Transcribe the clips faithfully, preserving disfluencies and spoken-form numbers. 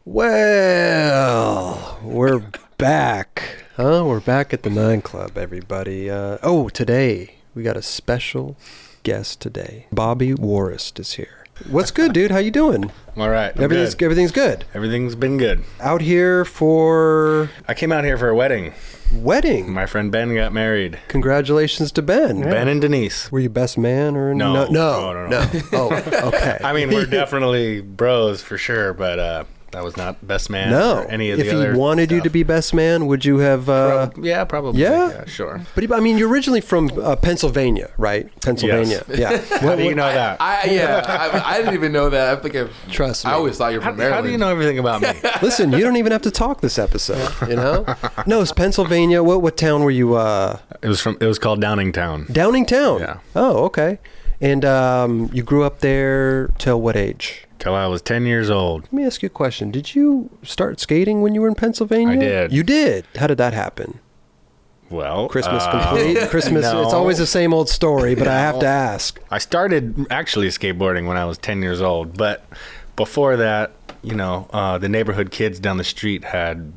Well, we're back. Huh? We're back at the Nine Club, everybody. Uh, oh, today, we got a special guest today. Bobby Worrest is here. What's good, dude? How you doing? I'm all right. I'm everything's good. Everything's good. Everything's been good. Out here for... I came out here for a wedding. Wedding? My friend Ben got married. Congratulations to Ben. Yeah. Ben and Denise. Were you best man or... No. No, no, no. no. no. Oh, okay. I mean, we're definitely bros for sure, but... uh That was not best man. No. Or any of if the other he wanted stuff. you to be best man, would you have? Uh, Prob- yeah, probably. Yeah? yeah, sure. But I mean, you're originally from uh, Pennsylvania, right? Pennsylvania. Yes. Yeah. How do you know that? I, yeah, I, I didn't even know that. I think I Trust me. I always thought you were How, from Maryland. how do you know everything about me? Listen, you don't even have to talk this episode. You know? No, it's Pennsylvania. What what town were you? Uh, It was from. It was called Downingtown. Downingtown. Yeah. Oh, okay. And um, you grew up there till what age? Till I was ten years old. Let me ask you a question. Did you start skating when you were in Pennsylvania? I did. You did. How did that happen? Well, Christmas uh, complete. Christmas. no. It's always the same old story, but I have No. to ask. I started actually skateboarding when I was ten years old, but before that, you know, uh, the neighborhood kids down the street had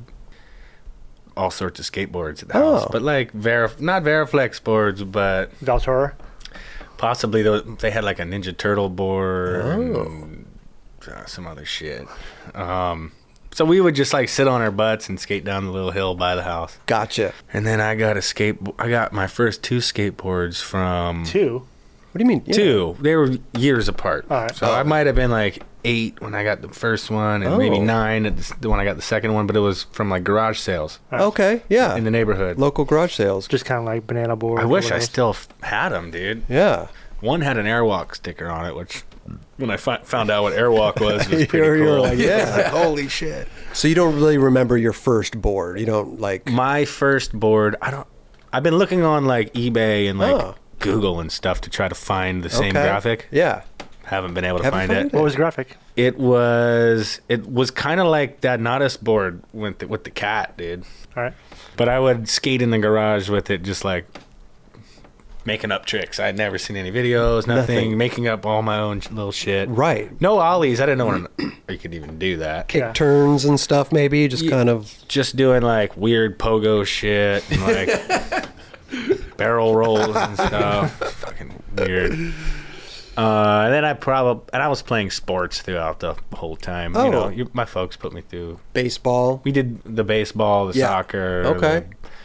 all sorts of skateboards at the house, Oh. but like Vera, not Veriflex boards, but Valtura? possibly those, they had like a Ninja Turtle board Oh. and uh, some other shit. Um, so we would just like sit on our butts and skate down the little hill by the house. Gotcha. And then I got a skate. I got my first two skateboards from Two. What do you mean? Yeah. two. They were years apart. All right. So I might have been like eight when I got the first one, and maybe Oh. nine at the, when I got the second one. But it was from like garage sales Okay. Yeah. in the neighborhood. Local garage sales. Just kind of like banana board. I wish I whatever. still f- had them, dude. Yeah. One had an Airwalk sticker on it, which when I fi- found out what Airwalk was, was pretty You're- cool. you're like, yeah. Like, holy shit. So you don't really remember your first board. You don't like. My first board, I don't. I've been looking on like eBay and like Oh. Google and stuff to try to find the same Okay. graphic. Yeah. Haven't been able to Haven't find found it. it? What was graphic? It was it was kind of like that Nodus board with the, with the cat, dude. All right. But I would skate in the garage with it, just like making up tricks. I'd never seen any videos, nothing. Nothing. Making up all my own sh- little shit. Right. No ollies. I didn't know what you could even do that. Kick Yeah. turns and stuff, maybe. Just Yeah. kind of. Just doing like weird pogo shit and like barrel rolls and stuff. Fucking weird. Uh, and then I probably and I was playing sports throughout the whole time. Oh. You know, you, my folks put me through. Baseball. We did the baseball, the Yeah. soccer, Okay.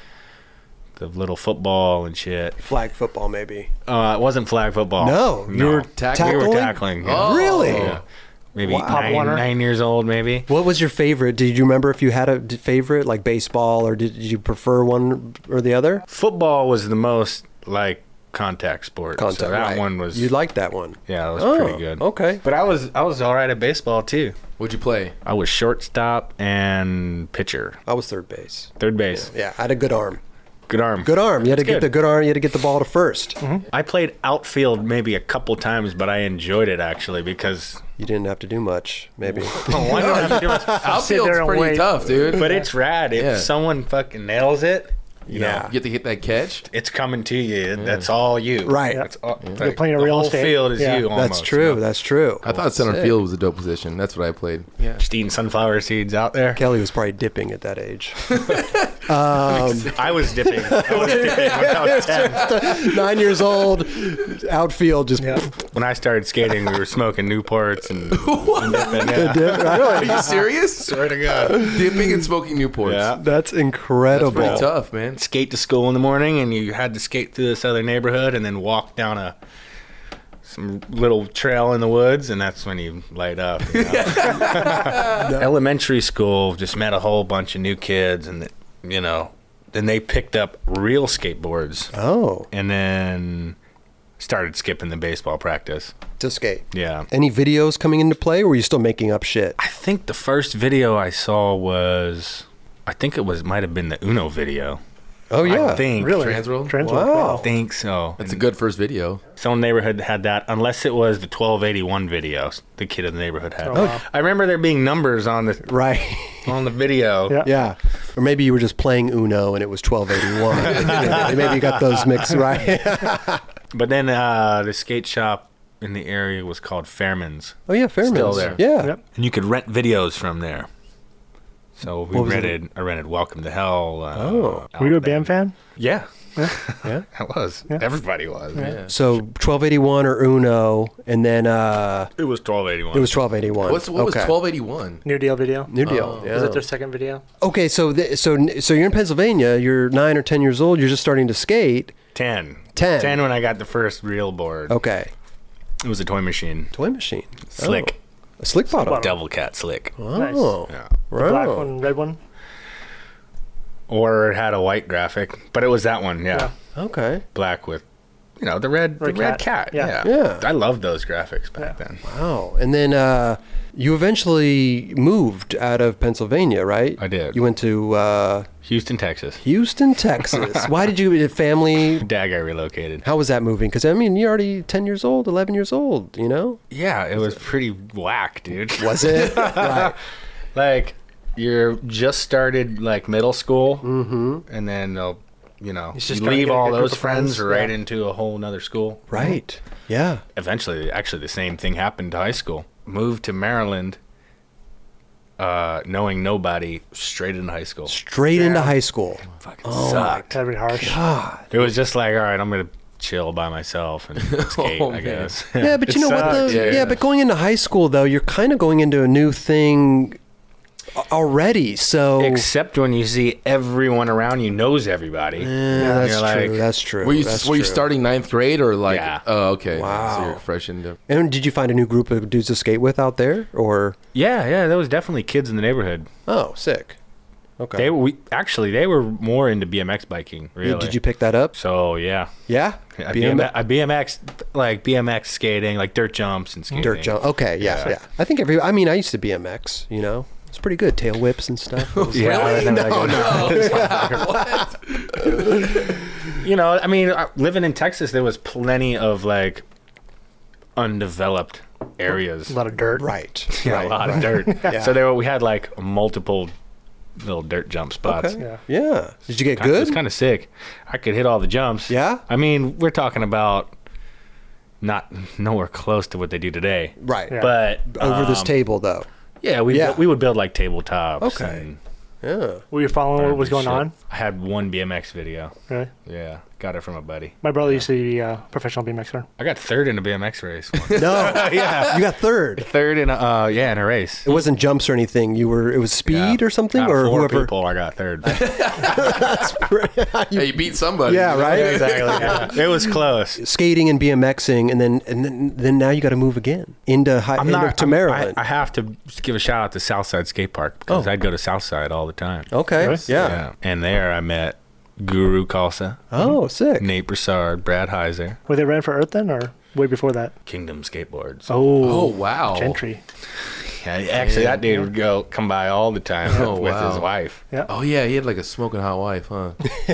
the, the little football and shit. Flag football, maybe. Uh, it wasn't flag football. No. You were Tackling? We were tackling? tackling. yeah. Oh. Really? Yeah. Maybe Wow. Pop nine, Warner? nine years old, maybe. What was your favorite? Did you remember if you had a d- favorite, like baseball, or did, did you prefer one or the other? Football was the most like contact sport. Contact, so that right. one was. You liked that one? yeah, it was Oh, pretty good. okay. But I was I was all right at baseball too. What'd you play? I was shortstop and pitcher, I was third base. third base. Yeah, I had a good arm. Good arm. Good arm. You had to That's get good. the good arm. You had to get the ball to 1st I played outfield maybe a couple times, but I enjoyed it actually because You didn't have to do much, maybe. oh, I don't have to do much. Outfield's there and pretty wait. tough, dude. But it's rad. If Yeah. someone fucking nails it, you Yeah. know, You get to hit that catch. it's coming to you. That's all you. Right. That's all, You're playing a the real whole estate. field is Yeah. you. That's Almost, true. you know? That's true. I thought center Sick. field was a dope position. That's what I played. Yeah. Just eating sunflower seeds out there. Kelly was probably dipping at that age. um, I was dipping. I was dipping when I was ten. Nine years old, outfield, just Yeah. When I started skating, we were smoking Newports and, and dipping. Yeah. dip, right? Are you serious? Swear to God. Dipping and smoking Newports. Yeah. That's That's incredible. pretty tough, man. Skate to school in the morning, and you had to skate through this other neighborhood, and then walk down a some little trail in the woods, and that's when you light up. You know? Elementary school just met a whole bunch of new kids, and you know, then they picked up real skateboards, Oh, and then started skipping the baseball practice. to skate. Yeah. Any videos coming into play, or were you still making up shit? I think the first video I saw was, I think it was might have been the Uno video. Oh, yeah. I think. Really? Transworld? Transworld. Wow. I think so. That's a good first video. Some neighborhood had that, unless it was the twelve eighty-one video the kid in the neighborhood had. Oh, wow. I remember there being numbers on the Right. on the video. Yeah. Yeah. Or maybe you were just playing Uno and it was twelve eighty-one. maybe, maybe you got those mixed right. But then uh, the skate shop in the area was called Fairman's. Oh, yeah, Fairman's. Still there. Yeah. Yep. And you could rent videos from there. So we What was it? rented. I rented Welcome to Hell. Uh, Oh. out Were you a there. Bam fan? Yeah, Yeah. I was. Yeah. Everybody was. Yeah. So twelve eighty-one or Uno, and then uh, It was twelve eighty-one. it was twelve eighty-one. What's what was Okay. twelve eighty-one? New Deal video. New Deal. Oh. Yeah. Was it their second video? Okay, so th- so so you're in Pennsylvania. You're nine or ten years old. You're just starting to skate. ten. Ten. Ten when I got the first real board. Okay. It was a toy machine. Toy machine. Slick. Oh. A slick bottom. bottom. Devil Cat Slick. Oh. Yeah. Right. Black one, red one. Or it had a white graphic, but it was that one. Yeah. Okay. Black with, you know, the red, the Red red cat. cat. Yeah. Yeah. Yeah. I loved those graphics back Yeah. then. Wow. And then uh, you eventually moved out of Pennsylvania, right? I did. You went to uh, Houston, Texas. Houston, Texas. Why did you? Family. Dad got relocated. How was that moving? Because I mean, you're already ten years old, eleven years old. You know? Yeah, it was pretty whack, dude. Was it? Right. Like, you're just started like middle school, mm-hmm. and then they'll, you know, It's you just gotta leave get a all group those of friends, friends, right yeah. into a whole nother school. Right. Yeah. Eventually, actually, the same thing happened to high school. Moved to Maryland, uh, knowing nobody, straight into high school. Straight into high school. Fucking Oh, sucked. That'd be harsh. God. It was just like, all right, I'm gonna chill by myself and skate, Oh, I man. guess. Yeah, but you It know what? Though? sucked. Yeah, Yeah, yeah. but going into high school though, you're kind of going into a new thing a- already. So Except when you see everyone around you knows everybody. yeah, that's You're true. like- That's true. Were you That's were you true. starting ninth grade or like? Yeah. Oh, okay. Wow. So you're fresh into. And did you find a new group of dudes to skate with out there, or Yeah, yeah, there was definitely kids in the neighborhood. oh, sick. Okay. They we actually they were more into B M X biking. Really? Did you pick that up? So yeah, Yeah. I B M X? BM- I B M X like B M X skating, like dirt jumps and skating. Dirt jump. Okay. Yeah, yeah. Yeah. I think every. I mean, I used to B M X. You know, it's pretty good. Tail whips and stuff. It was- Yeah, Really? and then, No, like, no. You know, I mean, uh, living in Texas, there was plenty of like undeveloped areas. A lot of dirt. Right. Yeah, right. a lot of dirt. Yeah. So there were, we had like multiple little dirt jump spots. Okay. Yeah. Yeah. Did you get Kind- It good? was kind of sick. I could hit all the jumps. Yeah? I mean, we're talking about not nowhere close to what they do today. Right. Yeah. But Over this um, table, though. yeah, we Yeah. built- we would build like tabletops. Okay. and Yeah. Were you following what was going shit. on? I had one B M X video. Really? Yeah, got it from a buddy. My brother used to be a professional B M Xer. I got third in a B M X race. once. No. yeah, You got third. third in a uh, yeah in a race. It wasn't jumps or anything. You were. It was speed Yeah. or something, Out of or four whoever. people, I got third. Hey, you beat somebody. Yeah, right? exactly. Yeah. It was close. Skating and BMXing, and then and then, then now you got to move again into high I'm into, not to I'm- Maryland. I, I have to give a shout out to Southside Skate Park because Oh. I'd go to Southside all the time. okay. Really? Yeah. And there I met Guru Khalsa, Oh, sick. Nate Broussard, Brad Heiser, Were they ran for Earth then, or way before that? Kingdom Skateboards. Oh, Oh wow. Gentry. Yeah, actually, that dude would go come by all the time Oh, with wow. his wife. Oh yeah, he had like a smoking hot wife, huh?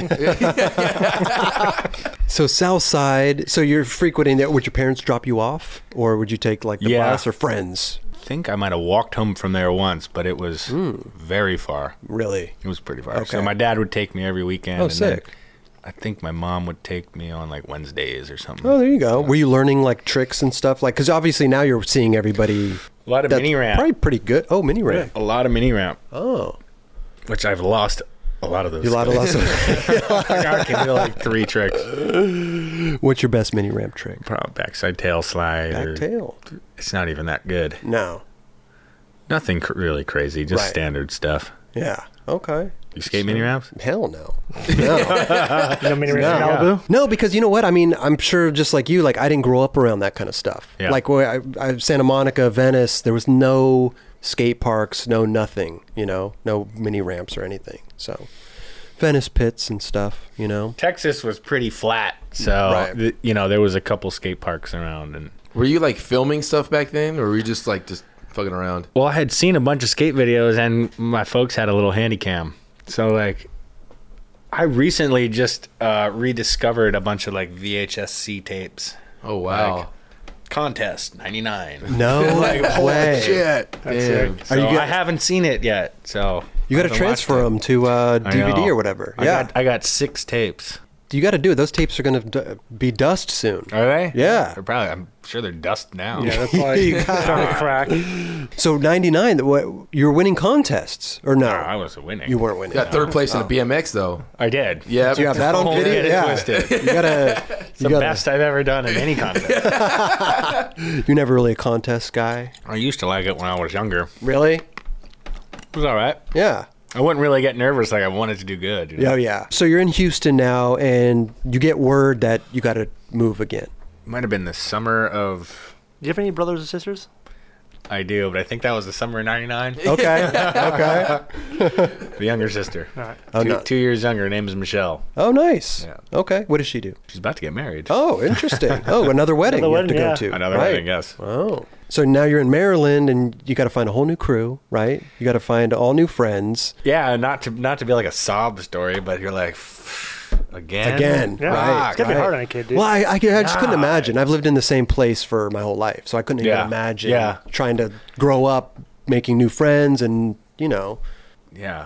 So South Side. So you're frequenting there. Would your parents drop you off, or would you take like the Yeah. bus or friends? I think I might have walked home from there once, but it was very far. Really? It was pretty far. Okay. So my dad would take me every weekend. Oh, and then sick. I think my mom would take me on like Wednesdays or something. Oh, there you go. Were you learning like tricks and stuff? Like, because obviously now you're seeing everybody. A lot of That's mini ramp. probably pretty good. Oh, mini ramp. A lot of mini ramp, Oh, which I've lost a lot of those. you lot of lots of. I can do like three tricks. What's your best mini ramp trick? Probably backside tail slide. Back or- tail. It's not even that good. No. Nothing cr- really crazy. Just Right. standard stuff. Yeah. Okay. You skate mini ramps? Hell no. No. You know, mini ramp in No. Malibu. No, because you know what? I mean, I'm sure just like you, like I didn't grow up around that kind of stuff. Yeah. Like where I, I, Santa Monica, Venice, there was no skate parks, no nothing, you know, no mini ramps or anything. So Venice pits and stuff, you know. Texas was pretty flat, so Right. th- you know there was a couple skate parks around, and Were you like filming stuff back then, or were you just like just fucking around? well, I had seen a bunch of skate videos, and my folks had a little handy cam, so like I recently just uh, rediscovered a bunch of like V H S C tapes. Oh wow. Like, Contest ninety-nine. No way. Shit. That's Damn. sick. So Are you I get- haven't seen it yet, so You got to I haven't transfer watched it. them to uh, I D V D know. or whatever. I yeah. got, I got six tapes. you got to do it. Those tapes are going to d- be dust soon. Are they? Yeah. They're probably. I'm sure they're dust now. Yeah, that's why You it's got- starting to crack. So ninety-nine, what, you were winning contests or no? No, I wasn't winning. You weren't winning. You got third place in the B M X though. I did. Yeah. Do you have that on Don't video? get it Yeah. twisted. You gotta. It's You, the gotta best I've ever done in any contest. you're never really a contest guy, I used to like it when I was younger. really? It was all right. Yeah. I wouldn't really get nervous like I wanted to do good. You know? Oh yeah. So you're in Houston now, and you get word that you got to move again. Might have been the summer of. Do you have any brothers or sisters? I do, but I think that was the summer of ninety-nine. Okay. okay. The younger sister. All right. Oh, two, no. two years younger. Her name is Michelle. Oh, nice. Yeah. Okay. What does she do? She's about to get married. Oh, interesting. Oh, another wedding Another you have to wedding, go yeah. to. Another right. wedding, yes. Oh. So now you're in Maryland, and you got to find a whole new crew, right? You got to find all new friends. Yeah, not to not to be like a sob story, but you're like, again? Again. Yeah, Right. it's gonna right. be hard on a kid, dude. Well, I, I, I just couldn't God. imagine. I've lived in the same place for my whole life, so I couldn't even Yeah. imagine Yeah. trying to grow up, making new friends, and, you know. Yeah.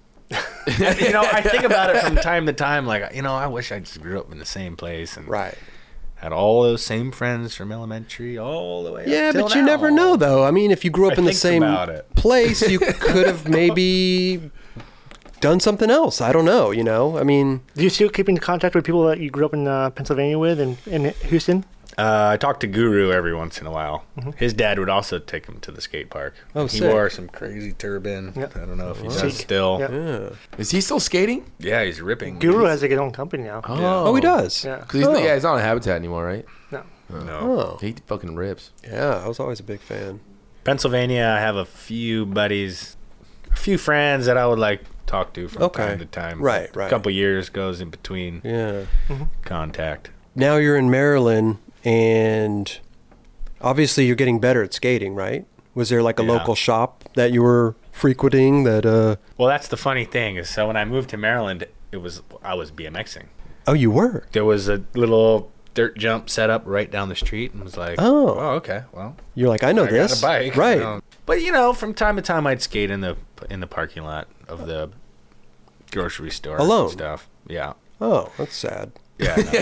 You know, I think about it from time to time, like, you know, I wish I just grew up in the same place and Right. had all those same friends from elementary all the way Yeah, up till but you now. never know, though. I mean, if you grew up I in the think same about it. place, you could have maybe done something else. I don't know, you know? I mean, Do you still keep in contact with people that you grew up in uh, Pennsylvania with and in Houston? Uh, I talked to Guru every once in a while. His dad would also take him to the skate park. Oh, he sick. wore some crazy turban. Yep. I don't know if he Oh. does Sick. still. Yep. yeah. Is he still skating? Yeah, he's ripping. Guru has like his own company now. Oh, Oh, he does? Yeah. Cause he's, Oh. yeah, he's not on Habitat anymore, right? No. No. Oh. He fucking rips. Yeah, I was always a big fan. Pennsylvania, I have a few buddies, a few friends that I would like talk to from Okay. time to time. Right, right. A couple years goes in between Yeah. contact. Now you're in Maryland, and obviously you're getting better at skating, right? Was there like a Yeah. local shop that you were frequenting that, uh, Well, that's the funny thing is, so when I moved to Maryland, it was I was BMXing. oh, you were? There was a little dirt jump set up right down the street, and was like, Oh. oh okay, well, You're like, I know I this. got a bike, Right. you know. But you know, from time to time, I'd skate in the in the parking lot of the grocery store Alone? and stuff. Yeah. Oh, that's sad. Yeah, no,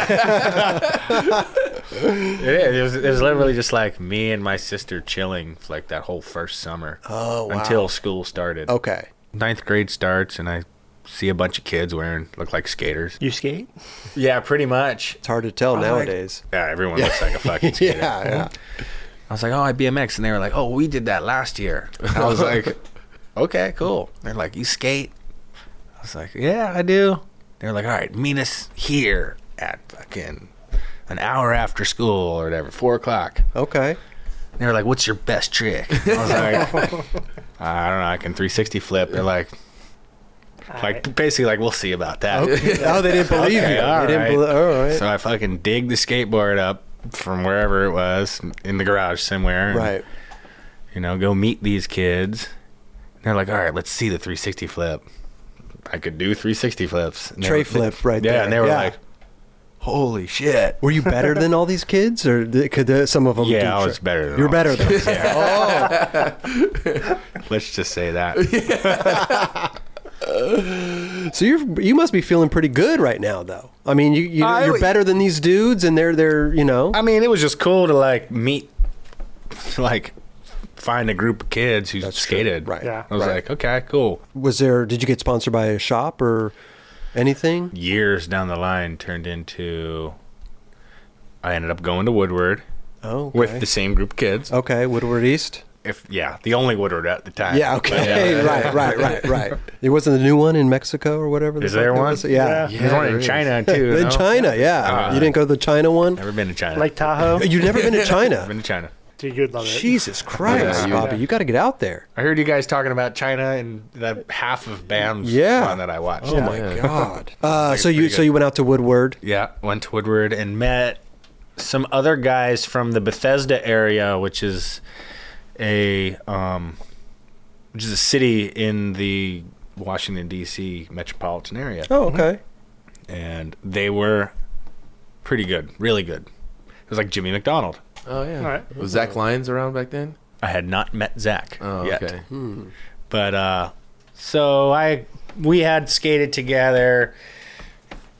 it, is. It was, it was literally just like me and my sister chilling for like that whole first summer Oh, wow. until school started. Okay. Ninth grade starts, and I see a bunch of kids wearing look like skaters. You skate? Yeah, pretty much. It's hard to tell like- nowadays. Yeah, everyone looks like a fucking skater. Yeah, yeah. I was like, oh, I B M X, and they were like, oh, we did that last year. And I was like, okay, cool. They're like, you skate? I was like, yeah, I do. They're like, all right, meet us here at fucking an hour after school or whatever, four o'clock. Okay. They were like, what's your best trick? I was like, I don't know, I can three sixty flip. They're like, like basically like, we'll see about that. Okay. Oh, they didn't believe Okay, you. all They didn't right. believe. All right. So I fucking dig the skateboard up from wherever it was in the garage somewhere. and, Right. You know, go meet these kids. And they're like, all right, let's see the three sixty flip. I could do three sixty flips. And they Tray were- flip right yeah, there. and they were Yeah. like, holy shit. Were you better than all these kids, or th- could uh, some of them? Yeah, do I was tri- better than You're all better than. these kids. Yeah. Oh. Let's just say that. So you're you must be feeling pretty good right now, though. I mean, you, you I- you're better than these dudes, and they're they're you know. I mean, it was just cool to like meet, like, find a group of kids who That's true. skated. Right. Yeah. I was right. like, okay, cool. Was there? Did you get sponsored by a shop or anything? Years down the line turned into, I ended up going to Woodward Oh, okay. with the same group of kids. Okay, Woodward East. If yeah, the only Woodward at the time. Yeah. But, Okay. yeah. right. Right. Right. Right. There wasn't a new one in Mexico or whatever. the Is fuck there it one? was? Yeah. Yeah. There's one there in is. China too. In no? China, yeah. Uh, you didn't go to the China one. Never been to China. Lake Tahoe? You've never been to I've China. been to China. Dude, you'd love it. Jesus Christ, Yeah, you- Bobby, you got to get out there. I heard you guys talking about China and that half of BAM's Yeah. one that I watched. Oh my Yeah. God. Uh, so you pretty so good. you went out to Woodward. Yeah, went to Woodward and met some other guys from the Bethesda area, which is a um, which is a city in the Washington D C metropolitan area, Oh, okay. and they were pretty good, really good. It was like Jimmy McDonald. Oh yeah. All right. Was Zach Lyons around back then? I had not met Zach Oh yet. okay. But uh, so I we had skated together,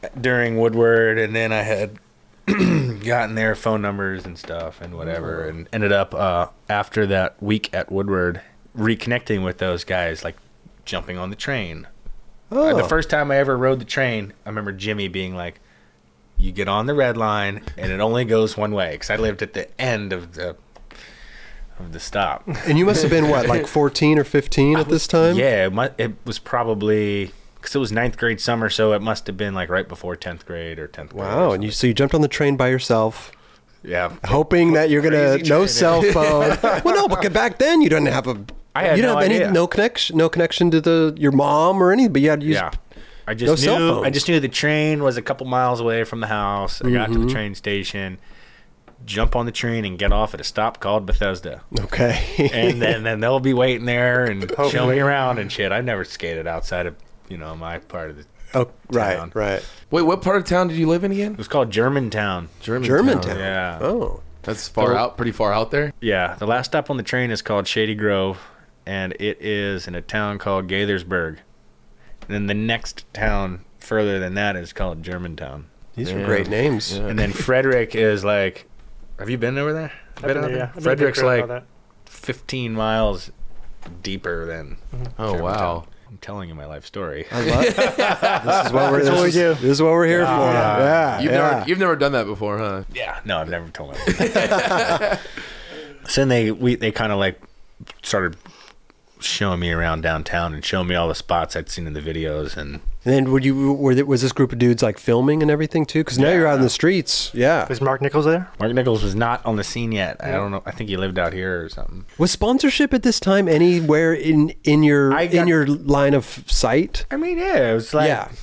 during Woodward, and then I had gotten their phone numbers and stuff and whatever, and ended up uh, after that week at Woodward reconnecting with those guys, like jumping on the train. Oh. Uh, the first time I ever rode the train, I remember Jimmy being like, "You get on the red line, and it only goes one way," because I lived at the end of the of the stop. And you must have been what, like fourteen or fifteen at this time? Yeah, it, mu- it was probably because it was ninth grade summer, so it must have been like right before tenth grade or tenth grade. Wow. And you so you jumped on the train by yourself, yeah, hoping that you're gonna Crazy no train. cell phone. Well, no, but back then you didn't have a. I had you didn't no have any idea. no connection, no connection to the your mom or anything. But you had to use. yeah. I no just cell knew. I phones. just knew the train was a couple miles away from the house. I got to Mm-hmm. the train station, jump on the train, and get off at a stop called Bethesda. Okay. And then, then they'll be waiting there and show me around and shit. I never skated outside of you know my part of the. oh, right, town. right. Wait, what part of town did you live in again? It was called Germantown. Germantown. Yeah. Oh. That's far So- out, pretty far out there. Yeah, the last stop on the train is called Shady Grove, and it is in a town called Gaithersburg. And then the next town further than that is called Germantown. These are Yeah. great names. Yeah. And then Frederick is like, have you been over there? I've Been been out there, there? yeah. I've been Frederick's there for like all that. fifteen miles deeper than. Oh Germantown. wow. I'm telling you my life story. I love this is what we're That's what we this do. is- This is what we're here for. Yeah. Yeah. You've yeah. never you've never done that before, huh? Yeah, no, I've never told them. So then they we they kind of like started showing me around downtown and showing me all the spots I'd seen in the videos, and And then would you were there, was this group of dudes like filming and everything too? Because now you're out in the streets. Yeah. Was Mark Nichols there? Mark Nichols was not on the scene yet. I don't know. I think he lived out here or something. Was sponsorship at this time anywhere in in your I in got- your line of sight? I mean, yeah, it was like yeah.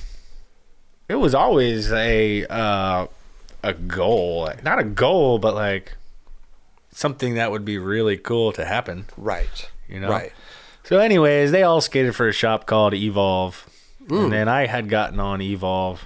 it was always a uh, a goal, not a goal, but like something that would be really cool to happen. Right. You know, Right. So, anyways, they all skated for a shop called Evolve, Mm. and then I had gotten on Evolve,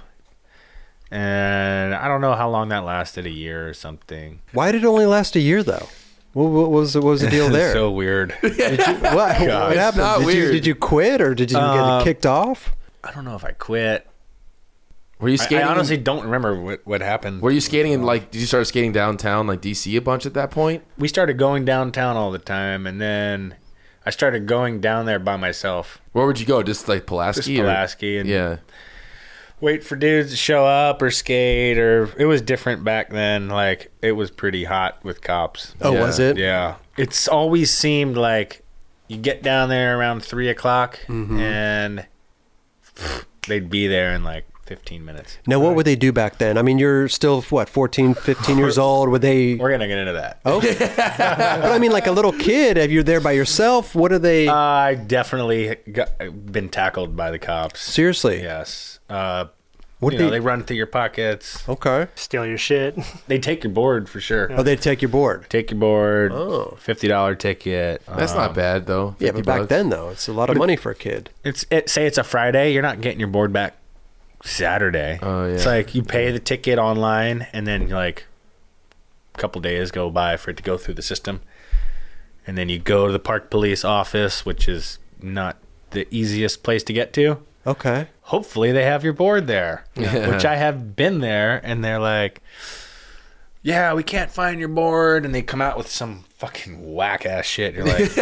and I don't know how long that lasted—a year or something. Why did it only last a year though? What, what was the, what was the deal there? So weird. did you, what, what God. happened? not Did you, weird. did you quit or did you Uh, get kicked off? I don't know if I quit. Were you I, skating? I honestly don't remember what, what happened. were you skating in like? Did you start skating downtown like D C a bunch at that point? We started going downtown all the time, and then I started going down there by myself, Where would you go? Just like Pulaski? just or- Pulaski, and Yeah. wait for dudes to show up or skate, or it was different back then. Like it was pretty hot with cops. Oh, Yeah. was it? Yeah, it's always seemed like you get down there around three o'clock, Mm-hmm. and they'd be there in like fifteen minutes. Now, what would they do back then? I mean, you're still what, fourteen, fifteen years old? Would they? We're gonna get into that. Okay. But I mean, like a little kid, if you're there by yourself, what are they? I definitely got, been tackled by the cops. Seriously? Yes. Uh, What you do know, they- they run through your pockets. Okay. Steal your shit. They take your board for sure. Oh, they'd take your board. Take your board. Oh. Fifty dollar ticket. That's Um, not bad though. Yeah, fifty but back bucks. then, though, it's a lot of money for a kid. It's it, say it's a Friday. You're not getting your board back Saturday. Oh, yeah. It's like you pay the ticket online, and then like a couple days go by for it to go through the system, and then you go to the park police office, which is not the easiest place to get to. Okay. Hopefully they have your board there, Yeah. which I have been there, and they're like, yeah, we can't find your board, and they come out with some fucking whack ass shit. You're like,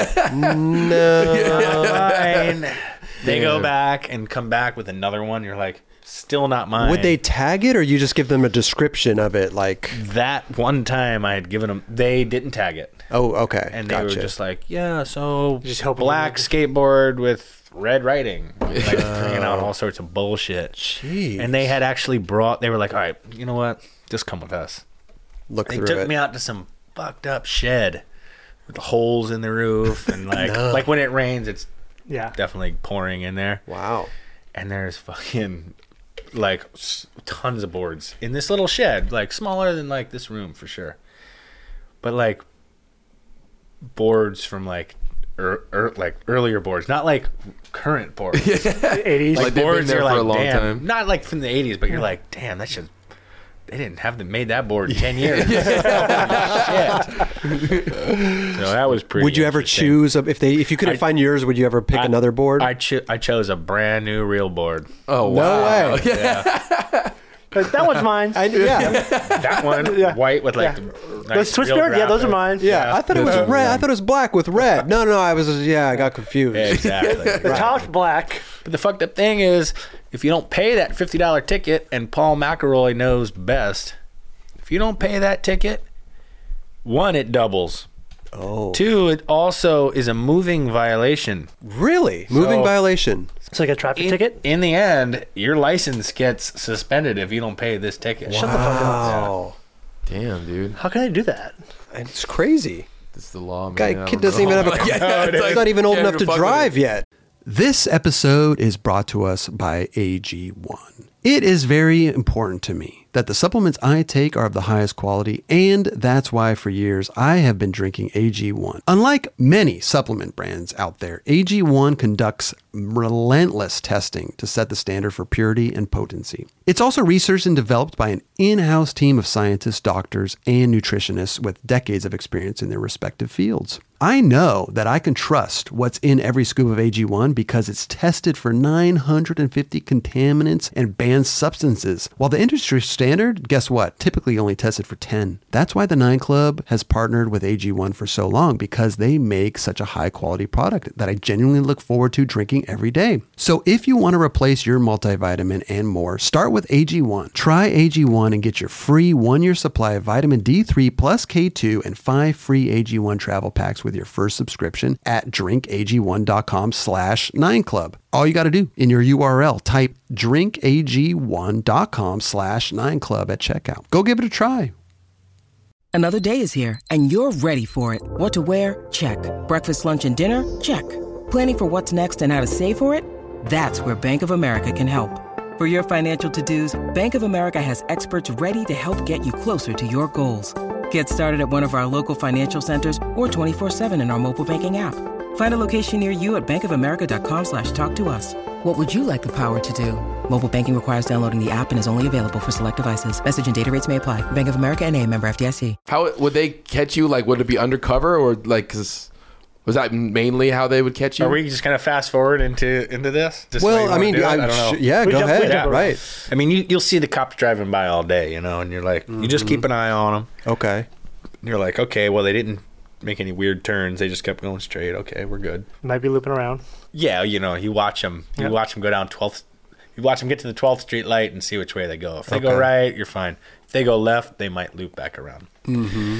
No. fine. They go Yeah. back and come back with another one. You're like, still not mine. Would they tag it, or you just give them a description of it? Like, That one time I had given them, they didn't tag it, oh, okay, and they gotcha. were just like, yeah, so Just hoping black they- skateboard with red writing, like bringing out all sorts of bullshit. Jeez. And they had actually brought. They were like, all right, you know what? Just come with us. look They through took it. me out to some fucked up shed with holes in the roof, and like No. like when it rains, it's Yeah. definitely pouring in there. Wow. And there's fucking like s- tons of boards in this little shed, like smaller than like this room for sure, but like boards from like er, er, like earlier boards, not like current boards. eighties. Like they've been boards there you're for like, a long damn, time. not like from the eighties, but you're like, damn, that should. They didn't have them made that board in ten years. Holy shit. So that was pretty. Would you ever interesting. choose a, if they if you couldn't I- find yours? Would you ever pick I- another board? I cho- I chose a brand new real board. Oh no wow. way. Yeah. That one's mine. I, yeah. That one, Yeah. white with like Yeah. the Those nice Swiss real Spirit, yeah, those are graphic. mine. Yeah, I thought it was Yeah. red. I thought it was black with red. No, no, I was. Yeah, I got confused. Yeah, exactly. The top's black. But the fucked up thing is, if you don't pay that fifty dollar ticket, and Paul McElroy knows best, if you don't pay that ticket, one, it doubles. Oh, Two, it also is a moving violation. really? Moving So- violation. It's like a traffic In, ticket. in the end, your license gets suspended if you don't pay this ticket. Shut the fuck up. Wow, Damn, dude. How can I do that? it's crazy. That's the law, man. Guy I kid don't doesn't know. even have a. Yeah, it's He's like- not even old can't enough to fuck with drive it. yet. This episode is brought to us by A G one. It is very important to me that the supplements I take are of the highest quality, and that's why for years I have been drinking A G one. Unlike many supplement brands out there, A G one conducts relentless testing to set the standard for purity and potency. It's also researched and developed by an in-house team of scientists, doctors, and nutritionists with decades of experience in their respective fields. I know that I can trust what's in every scoop of A G one because it's tested for nine hundred fifty contaminants and banned substances, while the industry standard, guess what, typically only tested for ten. That's why the Nine Club has partnered with A G one for so long, because they make such a high quality product that I genuinely look forward to drinking every day. So if you want to replace your multivitamin and more, start with A G one. Try A G one and get your free one-year supply of vitamin D three plus K two and five free A G one travel packs with your first subscription at drinkag1.com slash nine club. All you got to do in your U R L, type drinkag1.com slash nine club at checkout. Go give it a try. Another day is here, and you're ready for it. What to wear? Check. Breakfast, lunch, and dinner? Check. Planning for what's next and how to save for it? That's where Bank of America can help. For your financial to-dos, Bank of America has experts ready to help get you closer to your goals. Get started at one of our local financial centers or twenty-four seven in our mobile banking app. Find a location near you at bankofamerica.com slash talk to us. What would you like the power to do? Mobile banking requires downloading the app and is only available for select devices. Message and data rates may apply. Bank of America N A, member F D I C. How would they catch you? Like, would it be undercover or like? Cause was that mainly how they would catch you? Are we just gonna fast forward into into this? Just the way you Well, I wanna mean, do it? I'm I don't know. sh- yeah, We go jump- we ahead. jump around. Right. I mean, you, you'll see the cops driving by all day, you know, and you're like, you just keep an eye on them. Okay. You're like, okay, well, they didn't make any weird turns. They just kept going straight. Okay, we're good. Might be looping around. Yeah, you know, you watch them. You Yeah. watch them go down twelfth. You watch them get to the twelfth Street light and see which way they go. If they go Okay. right, you're fine. If they go left, they might loop back around. Mm-hmm.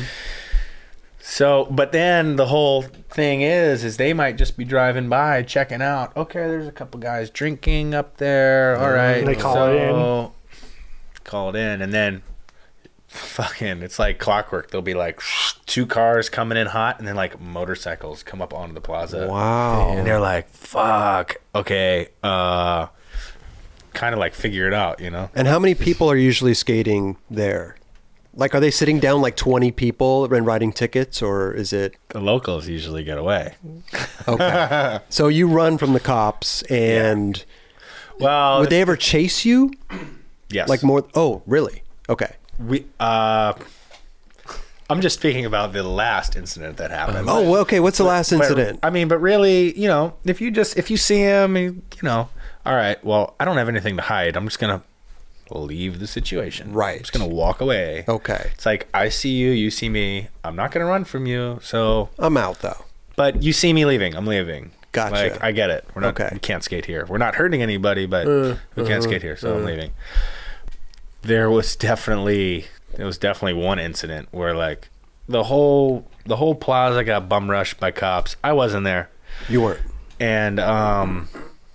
So, but then the whole thing is, is they might just be driving by, checking out. Okay, there's a couple guys drinking up there. All right, They call so, it in. Call it in, and then fucking, it's like clockwork. There'll be like two cars coming in hot, and then like motorcycles come up onto the plaza. Wow. And they're like, "Fuck, okay, uh, kind of like figure it out, you know." And how many people are usually skating there? Like, are they sitting down like twenty people and writing tickets, or is it The locals usually get away. okay? So you run from the cops, and Well, would they ever chase you? yes, Like more? Oh, really? Okay. we. Uh, I'm just speaking about the last incident that happened. Oh, well, okay. What's the last But, incident? I mean, but really, you know, if you just if you see him, you know, all right. Well, I don't have anything to hide. I'm just gonna leave the situation. Right. I'm just gonna walk away. Okay. It's like I see you, you see me. I'm not gonna run from you. So, I'm out though. but you see me leaving. I'm leaving. Gotcha. Like I get it. We're not. Okay. We can't skate here. We're not hurting anybody, but Uh, we can't uh-huh, skate here. So uh. I'm leaving. There was definitely there was definitely one incident where like the whole the whole plaza got bum rushed by cops. I wasn't there. You weren't. And um,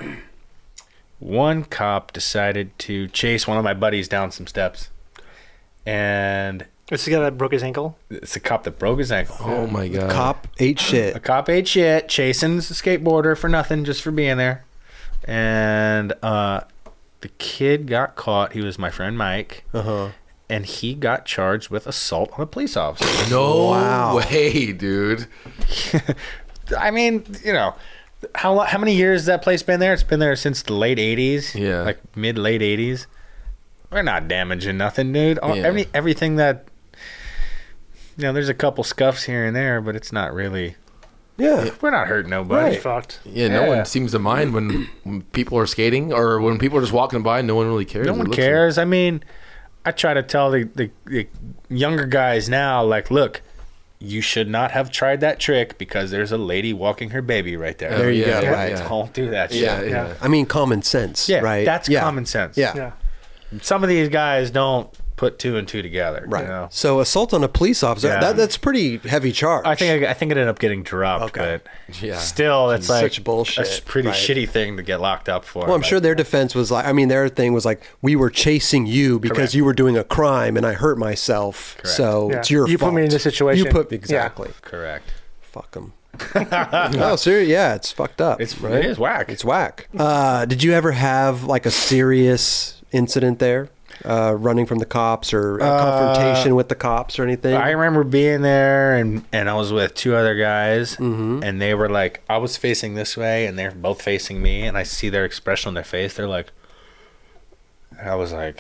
one cop decided to chase one of my buddies down some steps, and It's the guy that broke his ankle. it's a cop that broke his ankle. Oh my god. Cop ate A shit. cop ate shit, chasing a skateboarder for nothing, just for being there, and uh, the kid got caught. He was my friend Mike, Uh huh. and he got charged with assault on a police officer. No Wow. way, dude. I mean, you know, how lo- how many years has that place been there? It's been there since the late eighties. Yeah. Like mid late eighties. We're not damaging nothing, dude. All, Yeah. every everything that you know, there's a couple scuffs here and there, but it's not really. Yeah. We're not hurting nobody. He's fucked. Yeah, no Yeah. one seems to mind when, when people are skating or when people are just walking by. No one really cares. No It one looks cares. I mean, I try to tell the, the, the younger guys now, like, look, you should not have tried that trick because there's a lady walking her baby right there. There you yeah, go. yeah, Right. yeah. Don't do that shit. Yeah, yeah. Yeah. I mean, common sense. Yeah, right. that's Yeah. common sense. Yeah. Yeah. Some of these guys don't put two and two together. Right. You know? So assault on a police officer. Yeah. That, that's pretty heavy charge. I think I, I think it ended up getting dropped, Okay. but Yeah. still, it's like Such bullshit, a pretty right. shitty thing to get locked up for. Well, I'm Like, sure their defense was like, I mean, their thing was like, we were chasing you because Correct. you were doing a crime and I hurt myself. Correct. So Yeah. it's your You put fault. me in this situation. You put Yeah. exactly. Correct. Fuck them. No, seriously, yeah, it's fucked up. It's right? it is whack. It's whack. Uh, did you ever have like a serious incident there, uh, running from the cops or a confrontation with the cops or anything? I remember being there, and and I was with two other guys, Mm-hmm. and they were like, I was facing this way, and they're both facing me, and I see their expression on their face. They're like, and I was like,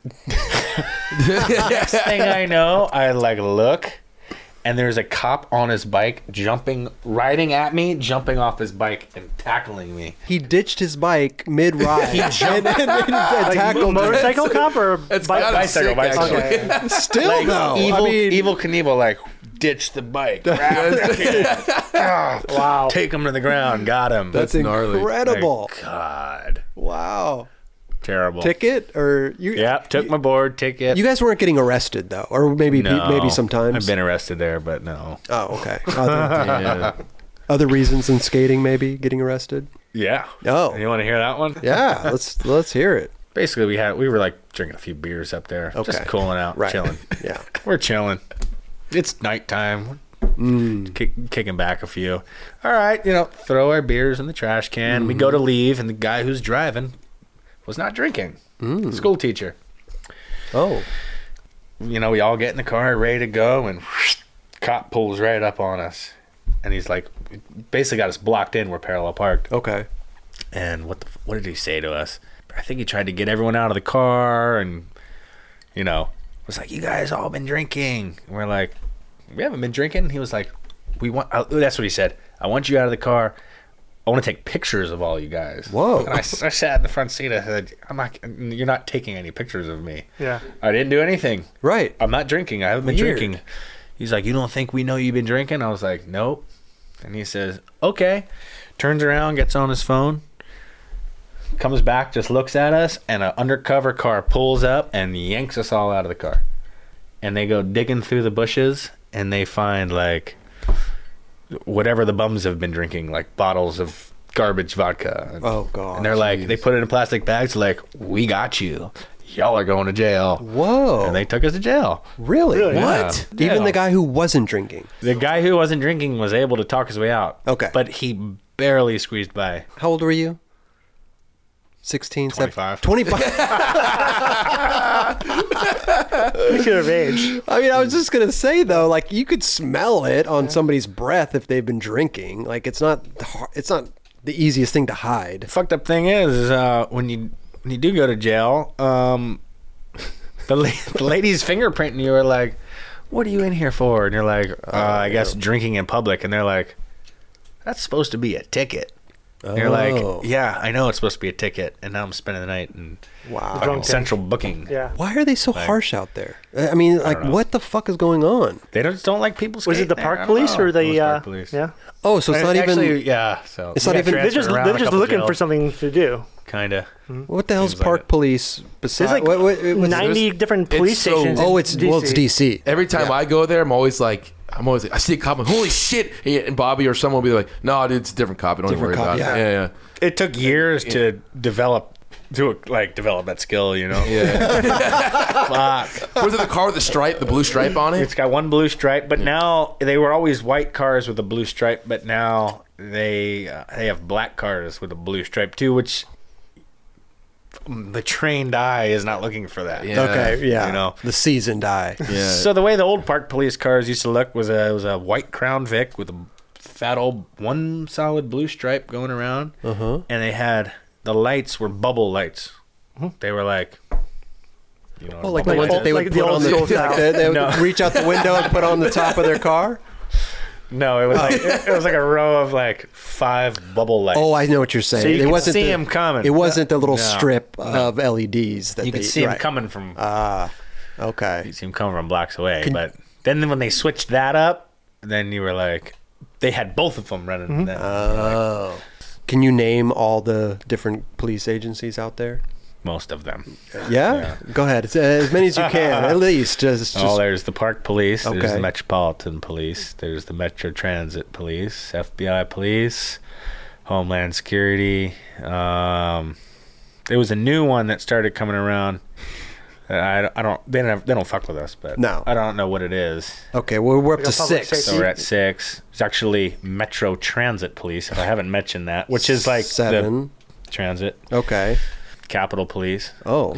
next thing I know, I like look, and there's a cop on his bike jumping, riding at me, jumping off his bike and tackling me. He ditched his bike mid-ride and, and, and, and tackled me. Motorcycle cop or It's bike? gotta bicycle, sick, bicycle. actually. Okay. Still, Like, though. evil, I mean, evil Knievel, like, ditch the bike, grab the kid. Ah, Wow. take him to the ground, got him. that's That's gnarly. incredible. My God, Wow. terrible. Ticket or you? Yeah, took my board, ticket. You guys weren't getting arrested though, or maybe no, maybe sometimes. I've been arrested there, but no. Oh, okay. Other, Yeah. other reasons than skating, maybe getting arrested. Yeah. Oh. You want to hear that one? Yeah, let's let's hear it. Basically, we had we were like drinking a few beers up there, Okay. just cooling out, Right. chilling. Yeah. We're chilling. It's nighttime. Mm. Kick, kicking back a few. All right, you know, throw our beers in the trash can. We Mm-hmm. go to leave, and the guy who's driving was not drinking. Mm. School teacher. Oh. You know, we all get in the car, ready to go, and cop pulls right up on us, and he's like, basically got us blocked in. We're parallel parked. Okay. And what the, f- what did he say to us? I think he tried to get everyone out of the car, and you know, was like, "You guys all been drinking?" And we're like, "We haven't been drinking." He was like, "We want." Uh, that's what he said. I want you out of the car. I want to take pictures of all you guys. Whoa. And I, s- I sat in the front seat. I said, "I'm not. You're not taking any pictures of me. Yeah. I didn't do anything. Right. I'm not drinking. I haven't been Weird. drinking." He's like, "You don't think we know you've been drinking?" I was like, "Nope." And he says, "Okay." Turns around, gets on his phone, comes back, just looks at us, and an undercover car pulls up and yanks us all out of the car. And they go digging through the bushes, and they find like whatever the bums have been drinking, like bottles of garbage vodka. And, Oh god. and they're like, they put it in plastic bags, like, "We got you. Y'all are going to jail." Whoa. And they took us to jail. really? Really? What? Yeah. Even Yeah. the guy who wasn't drinking. The guy who wasn't drinking was able to talk his way out. Okay. But he barely squeezed by. How old were you? sixteen, twenty-five. twenty-five. You should have aged. I mean, I was just gonna say though, like you could smell it on somebody's breath if they've been drinking. Like it's not, har- it's not the easiest thing to hide. Fucked up thing is, is uh, when you when you do go to jail, um, the, la- the lady's fingerprinting you are like, "What are you in here for?" And you're like, uh, "I guess drinking in public." And they're like, "That's supposed to be a ticket." And you're Oh. like, "Yeah, I know it's supposed to be a ticket." And now I'm spending the night in Wow. fucking Drunk tank. central booking. Yeah. Why are they so Like- harsh out there? I mean, like, know. what the fuck is going on? They don't, just don't like people. Was it skating the there. park I don't police know. or It was the? Uh, park police. Yeah. Oh, so it's not Actually, even. yeah. So It's not even- They're just they're just looking for something to do. Kind of. What the hell's Seems like park it. police There's besides? like what, what, what's- ninety different police it's so- stations. Oh, in it's well, it's D C. Every time Yeah. I go there, I'm always like, I'm always like, I see a cop, I'm like, holy shit. And Bobby or someone will be like, no, dude, it's a different cop. Don't Different even worry cop, about yeah. it. Yeah, yeah. It took years to develop, to like develop that skill. You know. Yeah. Fuck. Was it the car with the stripe, the blue stripe on It's it? got one blue stripe, but now they were always white cars with a blue stripe, but now they uh, they have black cars with a blue stripe too, which the trained eye is not looking for that. Yeah. Okay, yeah. You know. The seasoned eye. Yeah. So the way the old park police cars used to look was a was a white Crown Vic with a fat old one solid blue stripe going around, Uh-huh. and they had the lights were bubble lights. They were like, you know, Oh, like what the a ones bubble that they light would like the put on old the. school Like style. they, they would No. reach out the window and put on the top of their car. is. No, it was like it was like a row of like five bubble lights. Oh, I know what you're saying. So you it could wasn't see the, 'em coming. It wasn't the little No. strip of L E Ds that you they, could see them right. coming from. Ah, Okay. You see him coming from blocks away. Can- but then when they switched that up, then you were like, they had both of them running. Mm-hmm. Then. Oh. Can you name all the different police agencies out there? Most of them. Yeah? Yeah. Go ahead. It's, uh, as many as you can, at least. Just, just Oh, there's the Park Police. There's Okay. the Metropolitan Police. There's the Metro Transit Police, F B I Police, Homeland Security. Um, there was a new one that started coming around. I, I don't. They don't. They don't fuck with us, but No. I don't know what it is. Okay, well, we're up Like to a public six. So we're at six. It's actually Metro Transit Police. If I haven't mentioned that, which is like seven. the transit. Okay. Capitol Police, Oh,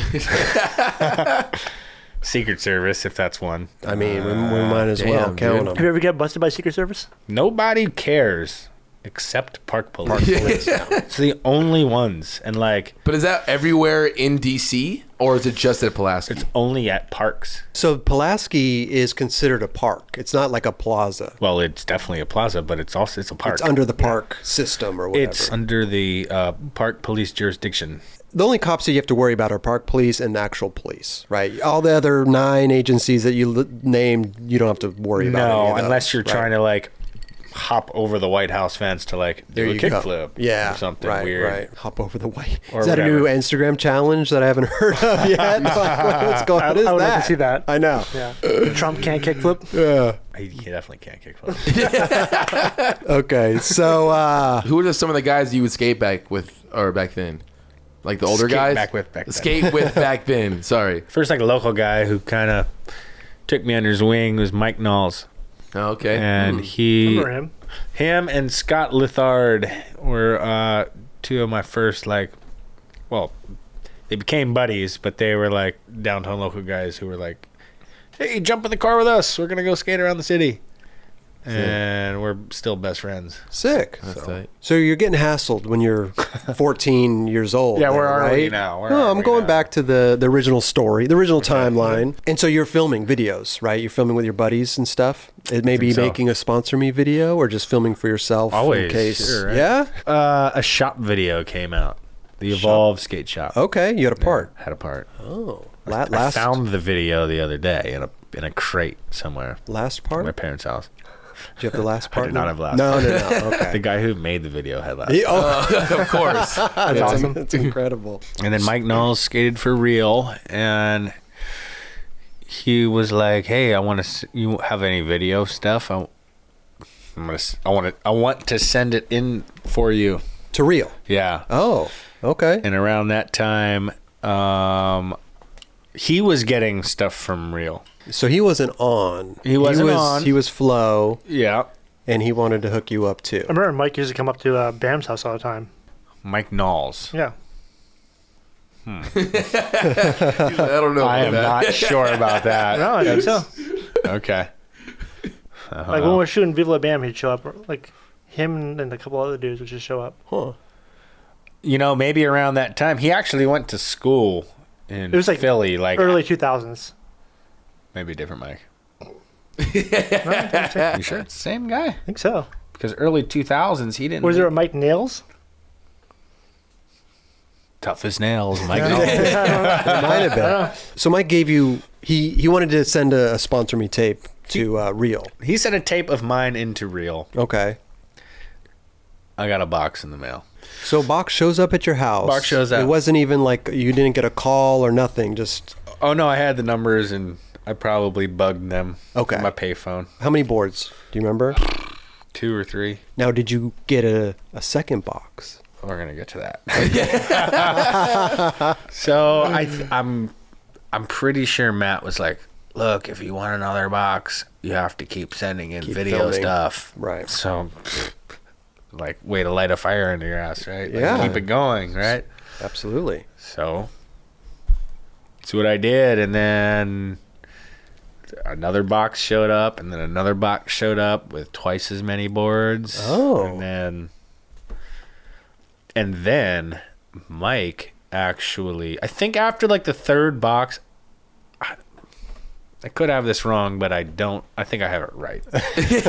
Secret Service, if that's one. I mean, we, we might as well damn, count dude. them. Have you ever get busted by Secret Service? Nobody cares except Park Police. Park Police. It's the only ones, and like But is that everywhere in D C or is it just at Pulaski? it's only at parks. So Pulaski is considered a park. It's not like a plaza. Well, it's definitely a plaza, but it's also it's a park. It's under the park system or whatever. It's under the uh, Park Police jurisdiction. The only cops that you have to worry about are park police and actual police, right? All the other nine agencies that you l- named, you don't have to worry about. No, any of those, unless you're right? trying to like hop over the White House fence to like There do a you go. kickflip, Yeah, or something right, weird. Right, hop over the white. Or Is that a new whatever. Instagram challenge that I haven't heard of yet? What's going? I, What is I would that? like to see that. I know. Yeah. Trump can't kickflip. Yeah. He, he definitely can't kickflip. Okay, so uh, Who are some of the guys you would skate back with or back then? Like the older Skate guys? back with back then. Skate with back then. Sorry. First, like a local guy who kind of took me under his wing was Mike Knowles, Oh, okay. and he, Remember him? him, and Scott Lithard were uh, two of my first like, well, they became buddies, but they were like downtown local guys who were like, "Hey, jump in the car with us. We're gonna go skate around the city," and we're still best friends. sick. That's so- tight. So you're getting hassled when you're fourteen years old. Yeah, now, where are right? we now? Where no, are I'm we going now? back to the the original story, the original timeline. And so you're filming videos, right? You're filming with your buddies and stuff. It may be think so. making a sponsor me video or just filming for yourself Always, in case. sure, right? Yeah. Uh, a shop video came out. The Evolve Skate Shop. Okay, you had a part. Had a part. Oh, La- I last found the video the other day in a in a crate somewhere last at part. my parents' house. Do you have the last part? did not have last No, part. no, no. Okay. The guy who made the video had last. He- oh, Of course. that's awesome. That's incredible. And then Mike Knowles skated for real, and he was like, "Hey, I want to. You have any video stuff? I, I'm gonna. s- I want to. I want to send it in for you." To real. Yeah. Oh, okay. And around that time, um, he was getting stuff from Real. So he wasn't on. He wasn't was, on. He was Flo, Yeah. and he wanted to hook you up too. I remember Mike used to come up to uh, Bam's house all the time. Mike Knowles. Yeah. I don't know. I about am that. not sure about that. No, I think so. Okay. Like when we were shooting Viva La Bam, he'd show up. Like him and a couple other dudes would just show up. Huh. You know, maybe around that time, he actually went to school in It was like Philly, like Early two thousands. maybe a different Mike. No, I think so. You sure it's the same guy? I think so. Because early two thousands, he didn't. Was there a Mike Nails? Tough as nails, Mike Yeah. Knowles. It might have been. So Mike gave you. He he wanted to send a, a sponsor me tape to uh, Real. He sent a tape of mine into Real. Okay. I got a box in the mail. So Box shows up at your house. Box shows up. It wasn't even like you didn't get a call or nothing. Just Oh no, I had the numbers and I probably bugged them. Okay. On my payphone. how many boards? Do you remember? Two or three. Now, did you get a, a second box? We're gonna get to that. So I, th- I'm, I'm pretty sure Matt was like, "Look, if you want another box, you have to keep sending in Keep video filming. stuff." Right. So, like, way to light a fire under your ass, right? Like, Yeah. keep it going, right? Absolutely. So, that's what I did, and then another box showed up, and then another box showed up with twice as many boards. Oh. And then, and then Mike actually, I think after like the third box, I, I could have this wrong, but I don't. I think I have it right.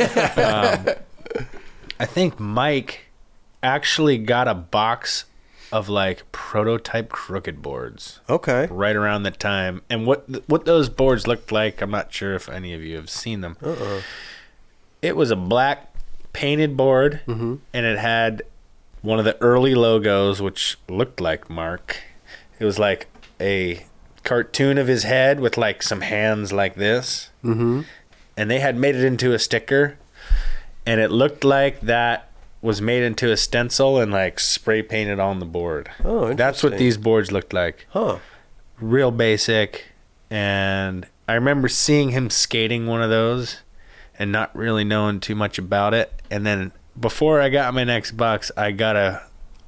um, I think Mike actually got a box of like prototype crooked boards. Okay. Right around the time. And what what those boards looked like, I'm not sure if any of you have seen them. Uh-uh. It was a black painted board, Mm-hmm. and it had one of the early logos, which looked like Mark. It was like a cartoon of his head with like some hands like this. Mm-hmm. And they had made it into a sticker, and it looked like that was made into a stencil and like spray painted on the board. Oh, interesting. That's what these boards looked like. Huh. Real basic. And I remember seeing him skating one of those and not really knowing too much about it. And then before I got my next box, I got a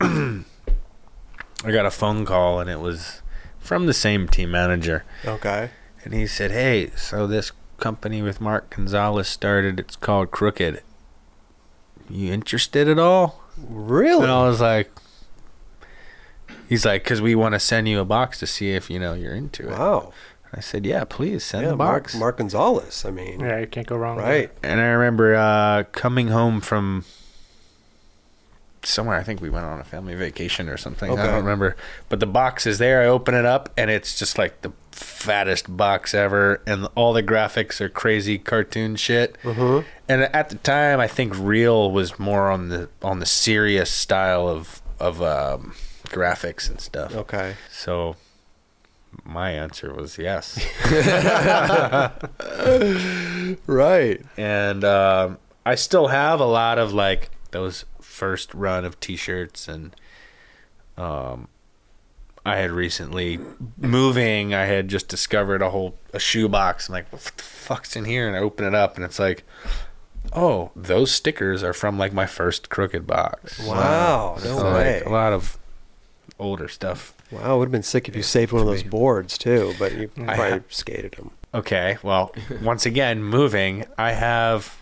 I got a phone call, and it was from the same team manager. Okay. And he said, "Hey, so this company with Mark Gonzalez started, it's called Crooked. You interested at all?" Really? And I was like, he's like, "Because we want to send you a box to see if, you know, you're into it." Wow. I said, "Yeah, please send Yeah, the box." Mark, Mark Gonzalez. I mean, Yeah, you can't go wrong. with right. And I remember uh, coming home from somewhere. I think we went on a family vacation or something. Okay. I don't remember. But the box is there. I open it up, and it's just like the fattest box ever. And all the graphics are crazy cartoon shit. Mm-hmm. And at the time, I think Real was more on the on the serious style of of um, graphics and stuff. Okay. So my answer was yes. Right. And um, I still have a lot of like those first run of T-shirts, and um, I had recently moving. I had just discovered a whole a shoe box. I'm like, what the fuck's in here? And I open it up, and it's like, oh, those stickers are from like my first Crooked box. Wow. No So, way. like, a lot of older stuff. Wow. It would have been sick if you saved one of those boards too, but you I probably have- skated them. Okay, well, once again, moving, I have...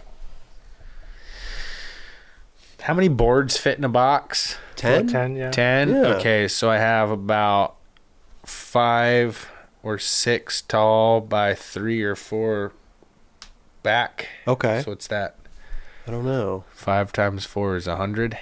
How many boards fit in a box? Ten? About ten, yeah. Ten? Yeah. Okay, so I have about five or six tall by three or four back. Okay. So it's that. I don't know. Five times four is a hundred.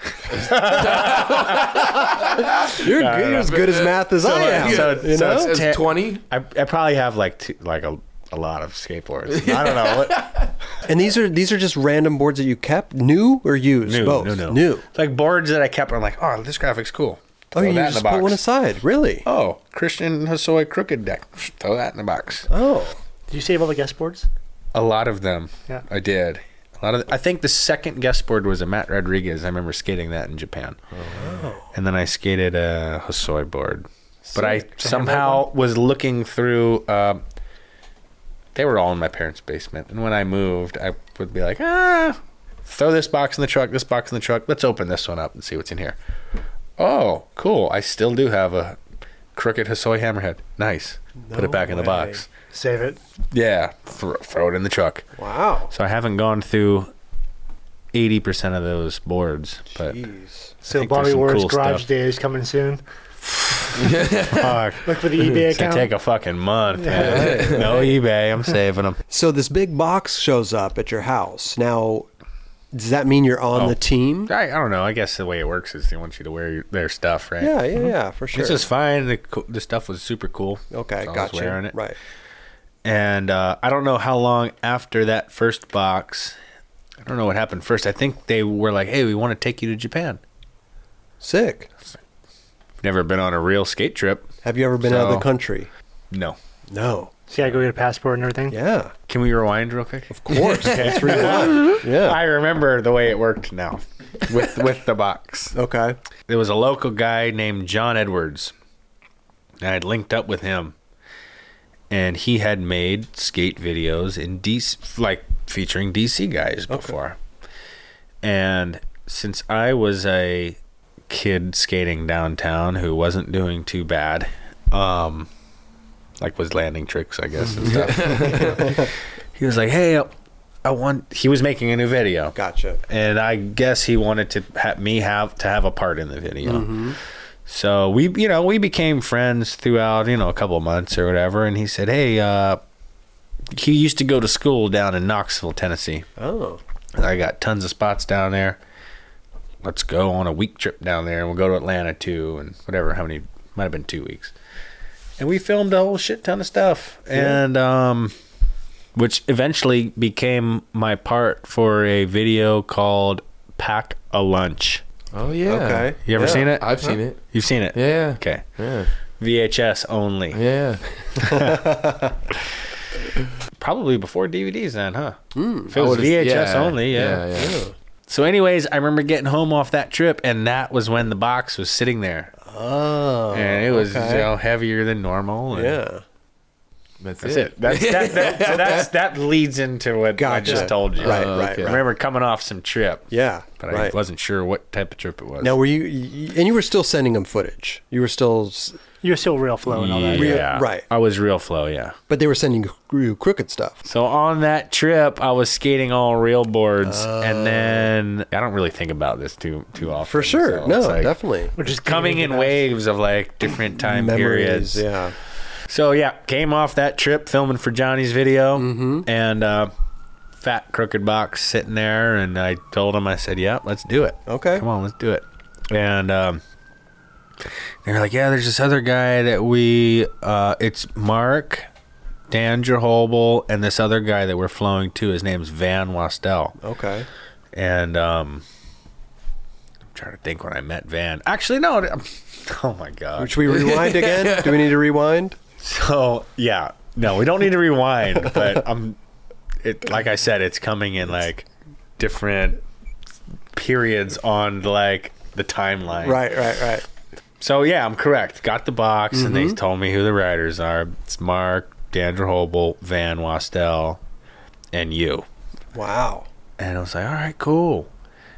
You're, you're as good as math as I am. so- you so know? it's- It's twenty. I, I probably have like two, like a, a lot of skateboards. I don't know. What, And these are these are just random boards that you kept, new or used? New, Both. no, no. New. like boards that I kept. I'm like, oh, this graphic's cool. Oh, Throw you that in the just box. put one aside. Really? Oh, Christian Hosoi Crooked deck. Throw that in the box. Oh. Did you save all the guest boards? A lot of them. Yeah. I did. A lot of. I think the second guest board was a Matt Rodriguez. I remember skating that in Japan. Oh. And then I skated a Hosoi board. But I Sick. somehow was looking through. Um, they were all in my parents' basement, and when I moved, I would be like, ah, throw this box in the truck, this box in the truck. Let's open this one up and see what's in here. Oh, cool! I still do have a Crooked Hosoi hammerhead. Nice. Put No it back in the way. box. Save it. Yeah, throw, throw it in the truck. Wow. So I haven't gone through eighty percent of those boards, but Jeez. So think there's Bobby some Ward's cool garage stuff. day is coming soon. fuck. Look for the eBay It's gonna account. take a fucking month, man. No eBay. I'm saving them. So this big box shows up at your house. Now, does that mean you're on Oh. the team? I, I don't know. I guess the way it works is they want you to wear your, their stuff, right? Yeah, yeah, yeah, for sure. This is fine. The, co- the stuff was super cool. Okay, So I was gotcha. wearing it. Right. And uh, I don't know how long after that first box. I don't know what happened first. I think they were like, "Hey, we want to take you to Japan." Sick. I've never been on a real skate trip. Have you ever been out of the So- country? No. No. So you gotta go get a passport and everything. Yeah. Can we rewind real quick? Of course. Let's rewind. Yeah. I remember the way it worked now with with the box. Okay. There was a local guy named John Edwards. And I'd linked up with him. And he had made skate videos in D C, like featuring D C guys before. And since I was a kid skating downtown who wasn't doing too bad, um, like was landing tricks, I guess, and stuff, he was like, "Hey, I, I want." He was making a new video. Gotcha. And I guess he wanted to ha- me have to have a part in the video. Mm-hmm. So we, you know, we became friends throughout, you know, a couple of months or whatever. And he said, "Hey, uh, he used to go to school down in Knoxville, Tennessee. Oh. I got tons of spots down there. let's go on a week trip down there, and we'll go to Atlanta too, and whatever, how many, might have been two weeks. And we filmed a whole shit ton of stuff. Yeah. And, um, which eventually became my part for a video called Pack a Lunch. Oh, yeah. Okay. You ever yeah. seen it? I've seen it. You've seen it? Yeah. Okay. Yeah. V H S only. Yeah. Probably before D V Ds then, huh? Mm. If it was V H S yeah. only, yeah. Yeah, yeah. Yeah. So anyways, I remember getting home off that trip, and that was when the box was sitting there. Oh. And it was okay. you know, heavier than normal. And Yeah. That's, That's it. it. That's, that, that, so that's, that leads into what Gotcha. I just told you. Right, Oh, right, okay. I right. remember coming off some trip, Yeah. but right. I wasn't sure what type of trip it was. Now, were you, you, and you were still sending them footage. You were still, s- You're still real flow and all that. Real- yeah, right. I was real flow, yeah. but they were sending you crooked stuff. So on that trip, I was skating all real boards, and then I don't really think about this too too often. For sure. so No, it's like definitely. Which is coming in waves of like different time Memories, periods. yeah. So yeah, came off that trip filming for Johnny's video, Mm-hmm. and uh, fat crooked box sitting there, and I told him, I said, "Yeah, let's do it. Okay. Come on, let's do it." And um, they were like, "Yeah, there's this other guy that we, uh, it's Mark, Dan Jerhobel, and this other guy that we're flowing to. His name's Van Wastel." Okay. And um, I'm trying to think when I met Van. Actually, no. Oh my God. Should we rewind again? Do we need to rewind? So yeah, no, we don't need to rewind. But I'm, it like I said, it's coming in like different periods on like the timeline. Right, right, right. So yeah, I'm correct. Got the box, and Mm-hmm. they told me who the writers are. It's Mark, Dan Jerhobel, Van Wastel, and you. Wow. And I was like, all right, cool.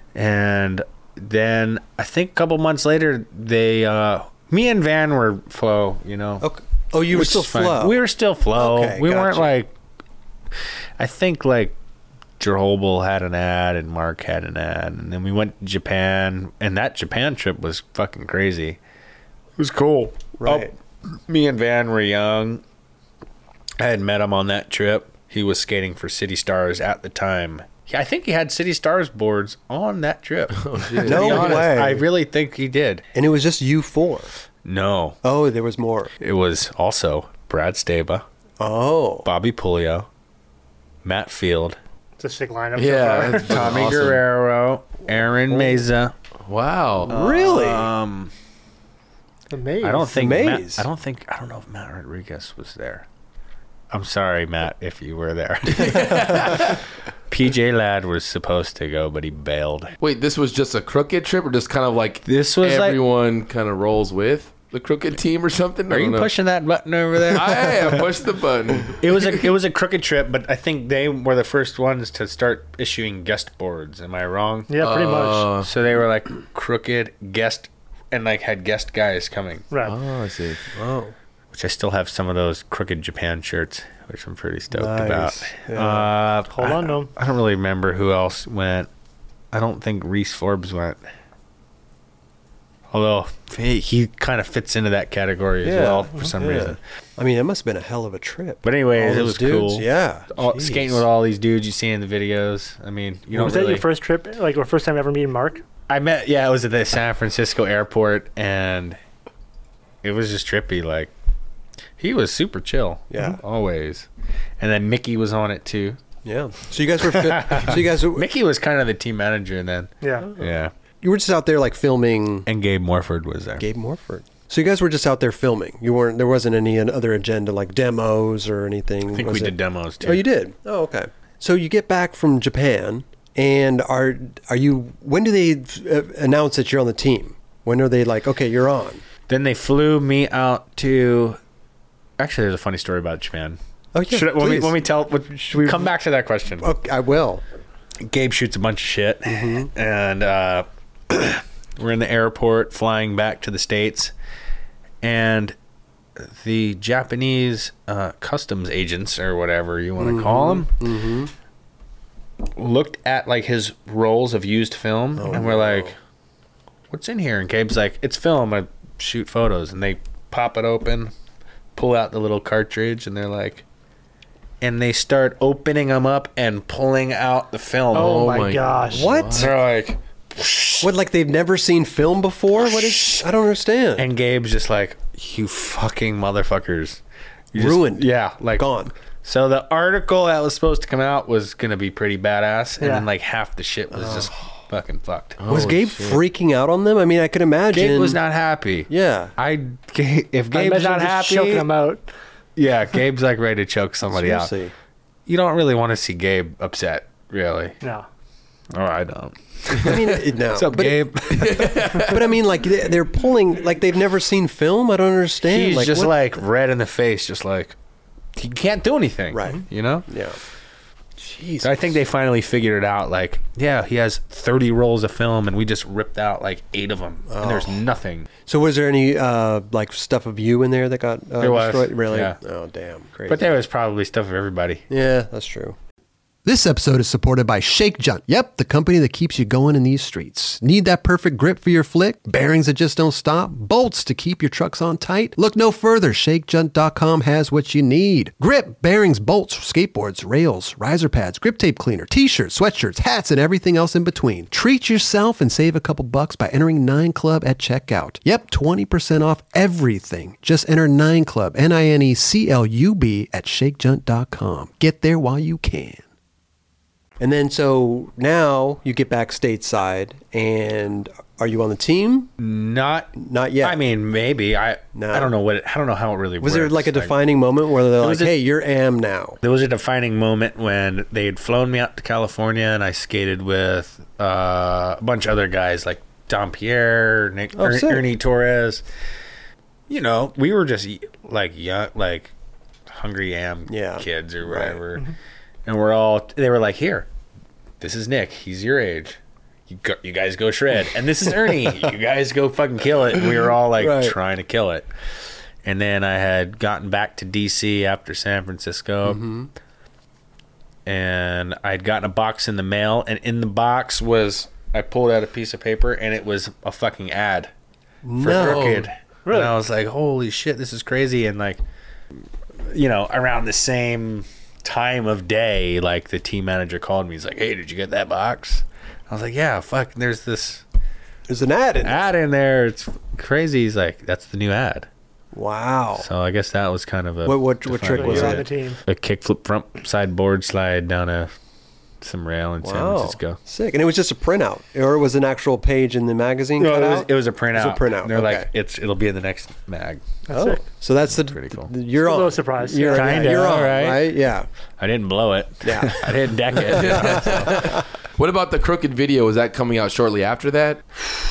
And then I think a couple months later, they, uh, me and Van were flow, you know. Okay. Oh, you were which still is fine. flow. We were still flow. Okay, we weren't gotcha. like, I think like Jerhobel had an ad and Mark had an ad. And then we went to Japan. And that Japan trip was fucking crazy. It was cool. Right. Oh, me and Van were young. I had met him on that trip. He was skating for City Stars at the time. I think he had City Stars boards on that trip. Oh, shit. No To be honest, way. I really think he did. And it was just you four. No, Oh, there was more. it was also Brad Staba, Oh. Bobby Pulio, Matt Field, It's a sick lineup. Yeah. So that's far. Tommy awesome. Guerrero, Aaron Meza. Wow. Really? Um, Amazing. I don't think Maze. Matt, I don't think I don't know if Matt Rodriguez was there. I'm sorry, Matt, if you were there. P J Ladd was supposed to go, but he bailed. Wait, this was just a crooked trip, or just kind of like This was like. everyone kind of rolls with the crooked team or something? I Are don't you know. pushing that button over there? I am. Push the button. It was a it was a crooked trip, but I think they were the first ones to start issuing guest boards. Am I wrong? Yeah, pretty much. Uh, So they were like crooked guest, and like had guest guys coming, Right. Oh, I see. Oh. which I still have some of those crooked Japan shirts, which I'm pretty stoked Nice. about. Yeah. Uh, Hold I, on to 'em. I don't really remember who else went. I don't think Reese Forbes went. Although he, he kind of fits into that category as Yeah. well for some Yeah. reason. I mean, that must have been a hell of a trip. But anyways, All it those was dudes, cool. Yeah. All, Jeez. skating with all these dudes you see in the videos. I mean, you don't was really. that your first trip, like, or first time ever meeting Mark? I met, yeah, it was at the San Francisco airport, and it was just trippy. Like, he was super chill. Yeah. Always. And then Mickey was on it too. Yeah. So you guys were. Fi- so you guys. Were, Mickey was kind of the team manager then. Yeah. Yeah. you were just out there like filming. And Gabe Morford was there. Gabe Morford. So you guys were just out there filming. You weren't. There wasn't any other agenda like demos or anything. I think was we it? did demos too. Oh, you did. Oh, okay. So you get back from Japan, and are are you? When do they uh, announce that you're on the team? When are they like, okay, you're on? Then they flew me out to. Actually, there's a funny story about Japan. Oh yeah. Should I, when, we, please. when we tell, should we come back to that question? Okay, I will. Gabe shoots a bunch of shit, Mm-hmm. and uh, we're in the airport flying back to the States, and the Japanese uh, customs agents, or whatever you want to call them, Mm-hmm. looked at like his rolls of used film, Oh, and we're like, "What's in here?" And Gabe's like, "It's film. I shoot photos." And they pop it open, pull out the little cartridge, and they're like. And they start opening them up and pulling out the film. Oh, Oh my, my gosh. What? They're like, What, like they've never seen film before? What is? I don't understand. And Gabe's just like, you fucking motherfuckers. You just- Ruined. Yeah, like Gone. So the article that was supposed to come out was gonna be pretty badass, and Yeah. then like half the shit was just fucking fucked. Was Holy Gabe shit. freaking out on them? I mean, I could imagine. Gabe was not happy. Yeah. I if I Gabe's imagine not just happy, choking him out. yeah, Gabe's like ready to choke somebody out. Seriously. You don't really want to see Gabe upset, really. No. Or I don't. I mean, it, no. What's up, but, Gabe? but I mean, like they- they're pulling, like they've never seen film. I don't understand. He's like, just what- like red in the face, just like he can't do anything. Right. You know? yeah. Jeez. So I think they finally figured it out. Like, yeah, he has thirty rolls of film, and we just ripped out like eight of them, and there's nothing. So was there any uh, like stuff of you in there that got uh, There was, destroyed? Really? yeah. Oh, damn. Crazy. But there was probably stuff of everybody. Yeah, that's true. This episode is supported by Shake Junt. Yep, the company that keeps you going in these streets. Need that perfect grip for your flick? Bearings that just don't stop? Bolts to keep your trucks on tight? Look no further. Shake Junt dot com has what you need. Grip, bearings, bolts, skateboards, rails, riser pads, grip tape cleaner, t-shirts, sweatshirts, hats, and everything else in between. Treat yourself and save a couple bucks by entering nine club at checkout. Yep, twenty percent off everything. Just enter nine club, N I N E C L U B, at Shake Junt dot com. Get there while you can. And then, so now you get back stateside, and are you on the team? Not, Not yet. I mean, maybe. I No. I don't know what. It, I don't know how it really Was works. there like a defining moment where they're like, was a- "Hey, you're Am now"? There was a defining moment when they had flown me out to California, and I skated with uh, a bunch of other guys like Dom Pierre, Nick, Oh, er, sick. Ernie Torres. You know, we were just like young, like hungry Am Yeah. kids or Right. whatever, and we're all. They were like, "Here, this is Nick. He's your age. You go, you guys go shred, and this is Ernie. You guys go fucking kill it." And we were all like Right. trying to kill it. And then I had gotten back to D C after San Francisco, Mm-hmm. and I'd gotten a box in the mail, and in the box was I pulled out a piece of paper, and it was a fucking ad for No. Crooked. Really? And I was like, "Holy shit, this is crazy!" And like, you know, around the same time of day, like the team manager called me. He's like, "Hey, did you get that box?" I was like, "Yeah, fuck." There's this There's an ad in it. ad in there. It's crazy. He's like, "That's the new ad." Wow. So I guess that was kind of a What- what- what trick defining was You're it? on the moment. team. A kickflip front side board slide down a some rail in San Wow. Francisco. Sick. And it was just a printout, or it was an actual page in the magazine No, cut it was, out? it was a printout. It was a printout, They're okay. like, it's it'll be in the next mag. That's Oh, sick. so that's the Pretty cool. the- you're A on. little surprised, You're, yeah. yeah, Kinda, you're on, right? right? Yeah. I didn't blow it. Yeah. I didn't deck it. What about the Crooked video? Is that coming out shortly after that?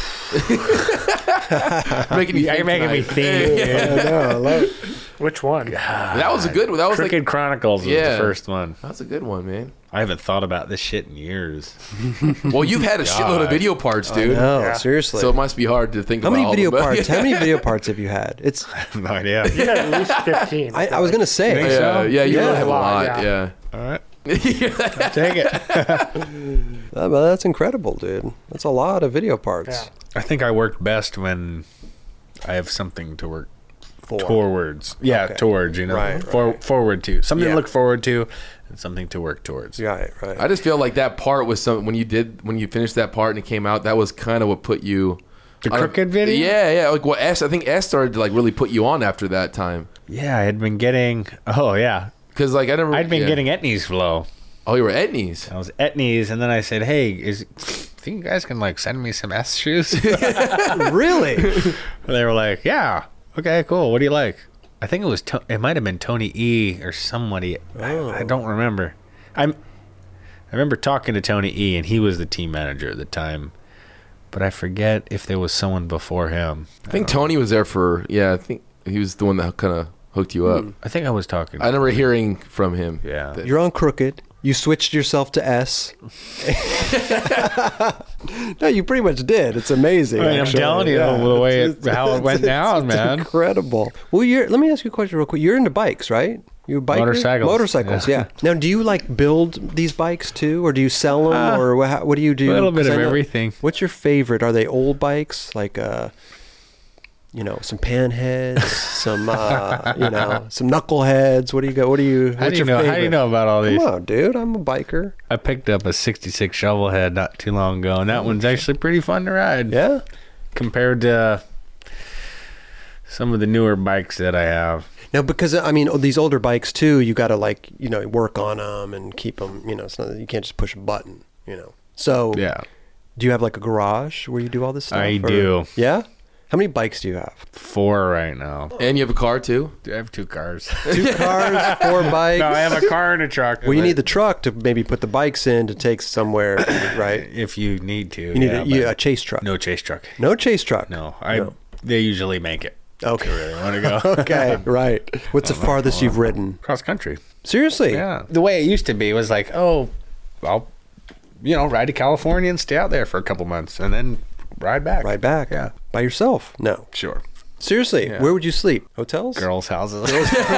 making me Yeah, think you're making me tonight. think. I know. I love it. Which one? That was a good one. That was Crooked like Chronicles was Yeah. the first one. that's a good one, man. I haven't thought about this shit in years. Well, you've had a shitload of video parts, dude. No, Yeah. seriously. So it must be hard to think how about many all video of them. parts? How many video parts have you had? It's. I have no idea. You got at least fifteen. I, I was gonna say. think Yeah, so? yeah, you Yeah. really have a Wow, lot. yeah. Yeah. All right. Take it. Uh, but that's incredible, dude. That's a lot of video parts. Yeah. I think I work best when I have something to work For. towards. Yeah, Okay. towards, you know. Right, For, right. forward to. Something Yeah. to look forward to and something to work towards. Right, right. I just feel like that part was some when you did when you finished that part and it came out. That was kind of what put you. The I don't- Crooked video? Yeah, yeah. Like what S? I think S started to like really put you on after that time Yeah, I had been getting. Oh, yeah. because like I never. I'd been yeah. getting Etnies flow. Oh, you were Etnies. I was Etnies, and then I said, "Hey, is think you guys can like send me some S shoes?" Really? They were like, "Yeah, okay, cool. What do you like?" I think it was to- it might have been Tony E or somebody. Oh. I, I don't remember. I'm. I remember talking to Tony E, and he was the team manager at the time, but I forget if there was someone before him. I think Tony was there for. Yeah, I think he was the one that kind of hooked you up. I think I was talking. I remember hearing from him. Yeah. that- You're on Crooked. You switched yourself to S. No, you pretty much did. It's amazing. I mean, I'm actually. telling you, the way it- how it went down, man. Incredible. Well, you're. Let me ask you a question real quick. You're into bikes, right? You a biker? Motorcycles. Motorcycles. Yeah. Now, do you like build these bikes too, or do you sell them, Uh, or what, what do you do? a little bit 'Cause of I know- everything. What's your favorite? Are they old bikes, like uh, you know, some panheads, some, uh, you know, some knuckleheads. What do you got? What do you? How What's do you your know? How do favorite? you know about all these? Come on, dude. I'm a biker. I picked up a sixty-six Shovelhead not too long ago, and that one's actually pretty fun to ride. Yeah. Compared to some of the newer bikes that I have. No, because I mean, these older bikes too. You got to like, you know, work on them and keep them. You know, it's not, you can't just push a button. You know. So Yeah. do you have like a garage where you do all this stuff? I or- do. Yeah. How many bikes do you have? Four right now. And you have a car too? I have two cars. Two cars, four bikes. No, I have a car and a truck. Well, you need the truck to maybe put the bikes in to take somewhere, right? if you need to. You need yeah, a, you, but a chase truck. no chase truck. No chase truck. No, I. No. They usually make it. Okay. I really want to go. Okay. Right. What's the farthest you've ridden? Cross country. Seriously? Yeah. The way it used to be was like, oh, I'll, you know, ride to California and stay out there for a couple months and then ride back. Ride back. Yeah. By yourself? No. Sure. Seriously? Yeah. Where would you sleep? Hotels? Girls' houses.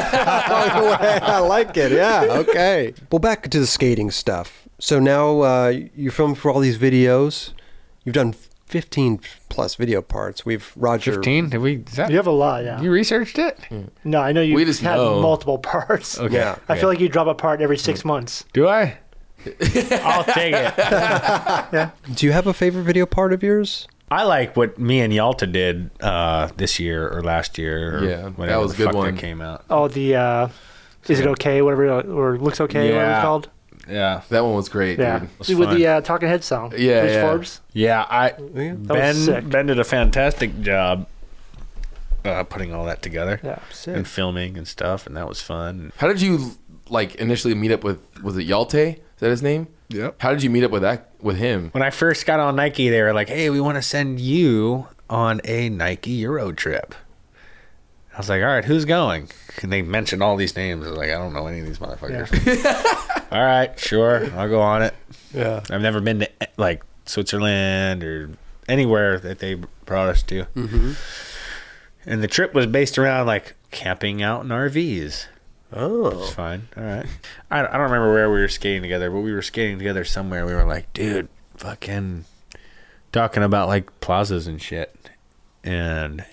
I like it. Yeah. Okay. Well, back to the skating stuff. So now uh, you film for all these videos. You've done fifteen plus video parts. We've Roger. Fifteen? Did we? Is that, You have a lot, yeah. you researched it? No, I know you We just had know. multiple parts. Okay. Yeah. I feel like you drop a part every six months. Do I? I'll take it. Do you have a favorite video part of yours? I like what me and Yalta did uh, this year or last year. Or Yeah, that whenever was a the good fuck one. That came out. Oh, the uh, is it okay? Whatever, or looks okay? Whatever Yeah. it's called. Yeah. That one was great, Yeah, dude. was with fun. the uh, Talking Head song. Yeah, Bruce yeah. Forbes. Yeah, I Yeah. That Ben was sick. Ben did a fantastic job uh, putting all that together Yeah. Sick. and filming and stuff, and that was fun. How did you like initially meet up with? Was it Yalte? Is that his name? Yep. How did you meet up with that with him? When I first got on Nike, they were like, "Hey, we want to send you on a Nike Euro trip." I was like, "All right, who's going?" And they mentioned all these names. I was like, "I don't know any of these motherfuckers." All right, sure, I'll go on it. Yeah. I've never been to like Switzerland or anywhere that they brought us to. Mm-hmm. And the trip was based around like camping out in R Vs. It's Oh. fine. All right. I, I don't remember where we were skating together, but we were skating together somewhere. We were like, dude, fucking talking about like plazas and shit. And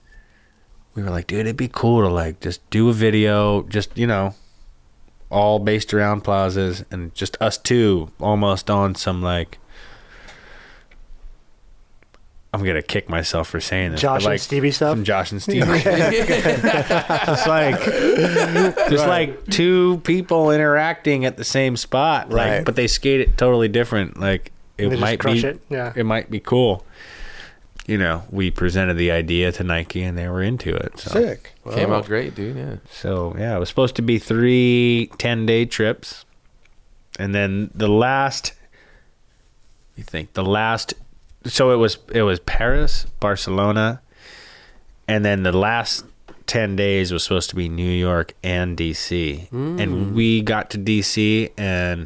we were like, dude, it'd be cool to like just do a video, just, you know, all based around plazas and just us two almost on some like, I'm gonna kick myself for saying this. Josh but, like, and Stevie stuff. some Josh and Stevie. Just like, just like two people interacting at the same spot, like, Right. but they skate it totally different. Like, They it just might crush be, it. Yeah. it might be cool. You know, we presented the idea to Nike, and they were into it. So. Sick. Came Wow. out great, dude. Yeah. So yeah, it was supposed to be three ten-day trips, and then the last, you think the last, so it was it was Paris, Barcelona, and then the last ten days was supposed to be New York and D C, and we got to D C and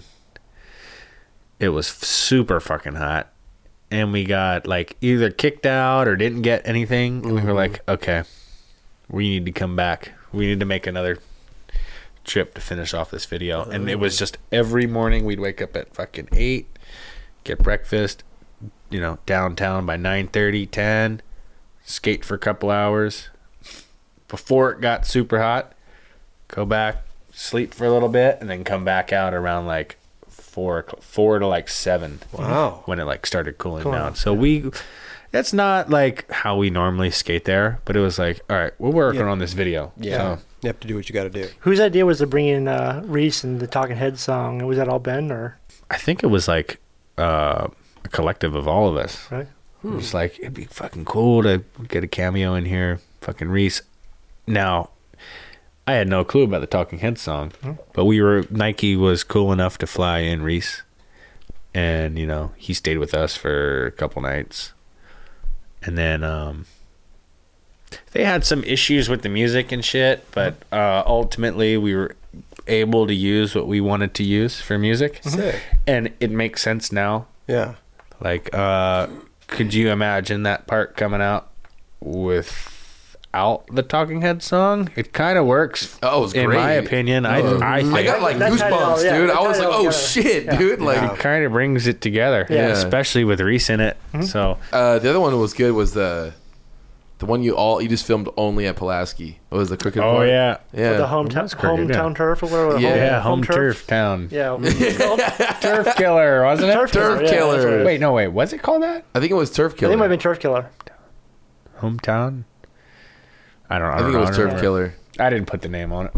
it was super fucking hot. And we got like either kicked out or didn't get anything, and we were like, okay, we need to come back. We need to make another trip to finish off this video. And it was just every morning we'd wake up at fucking eight, get breakfast, you know, downtown by nine thirty, ten, skate for a couple hours before it got super hot, go back, sleep for a little bit, and then come back out around like four, o'clock- four to like seven. Wow. When it like started cooling Cool. down. So we, that's not like how we normally skate there, but it was like, all right, we're working Yeah. on this video. Yeah. So, You have to do what you got to do. Whose idea was to bring in uh, Reese and the Talking Head song? Was that all Ben or I think it was like uh, a collective of all of us. right? It was like, it'd be fucking cool to get a cameo in here. Fucking Reese. Now, I had no clue about the Talking Heads song, but we were, Nike was cool enough to fly in Reese. And, you know, he stayed with us for a couple nights. And then, um, they had some issues with the music and shit, but uh, ultimately we were able to use what we wanted to use for music. Sick. And it makes sense now. Yeah. Like, uh, could you imagine that part coming out without the Talking Head song? It kind of works. Oh, it was in great. my opinion. I, Oh. I think I got like That kinda goosebumps, all- yeah, dude. that I was kinda like, all oh together. shit, Yeah. dude. Like, it kind of brings it together, Yeah. especially with Reese in it. So uh, the other one was good was the The one you all you just filmed only at Pulaski. What was the Crooked Oh Part? yeah, Yeah. The hometown, That's crooked, hometown yeah. turf or whatever. Yeah. home, yeah, home, home turf. town. Yeah. what was it called? Turf killer, wasn't it? Turf Turf yeah, Killer. that's right. Wait, no, wait. Was it called that? I think it was Turf I think Killer. it might have been Turf Killer. Hometown. I don't. I, I don't think know, it was I don't Turf remember. Killer. I didn't put the name on it.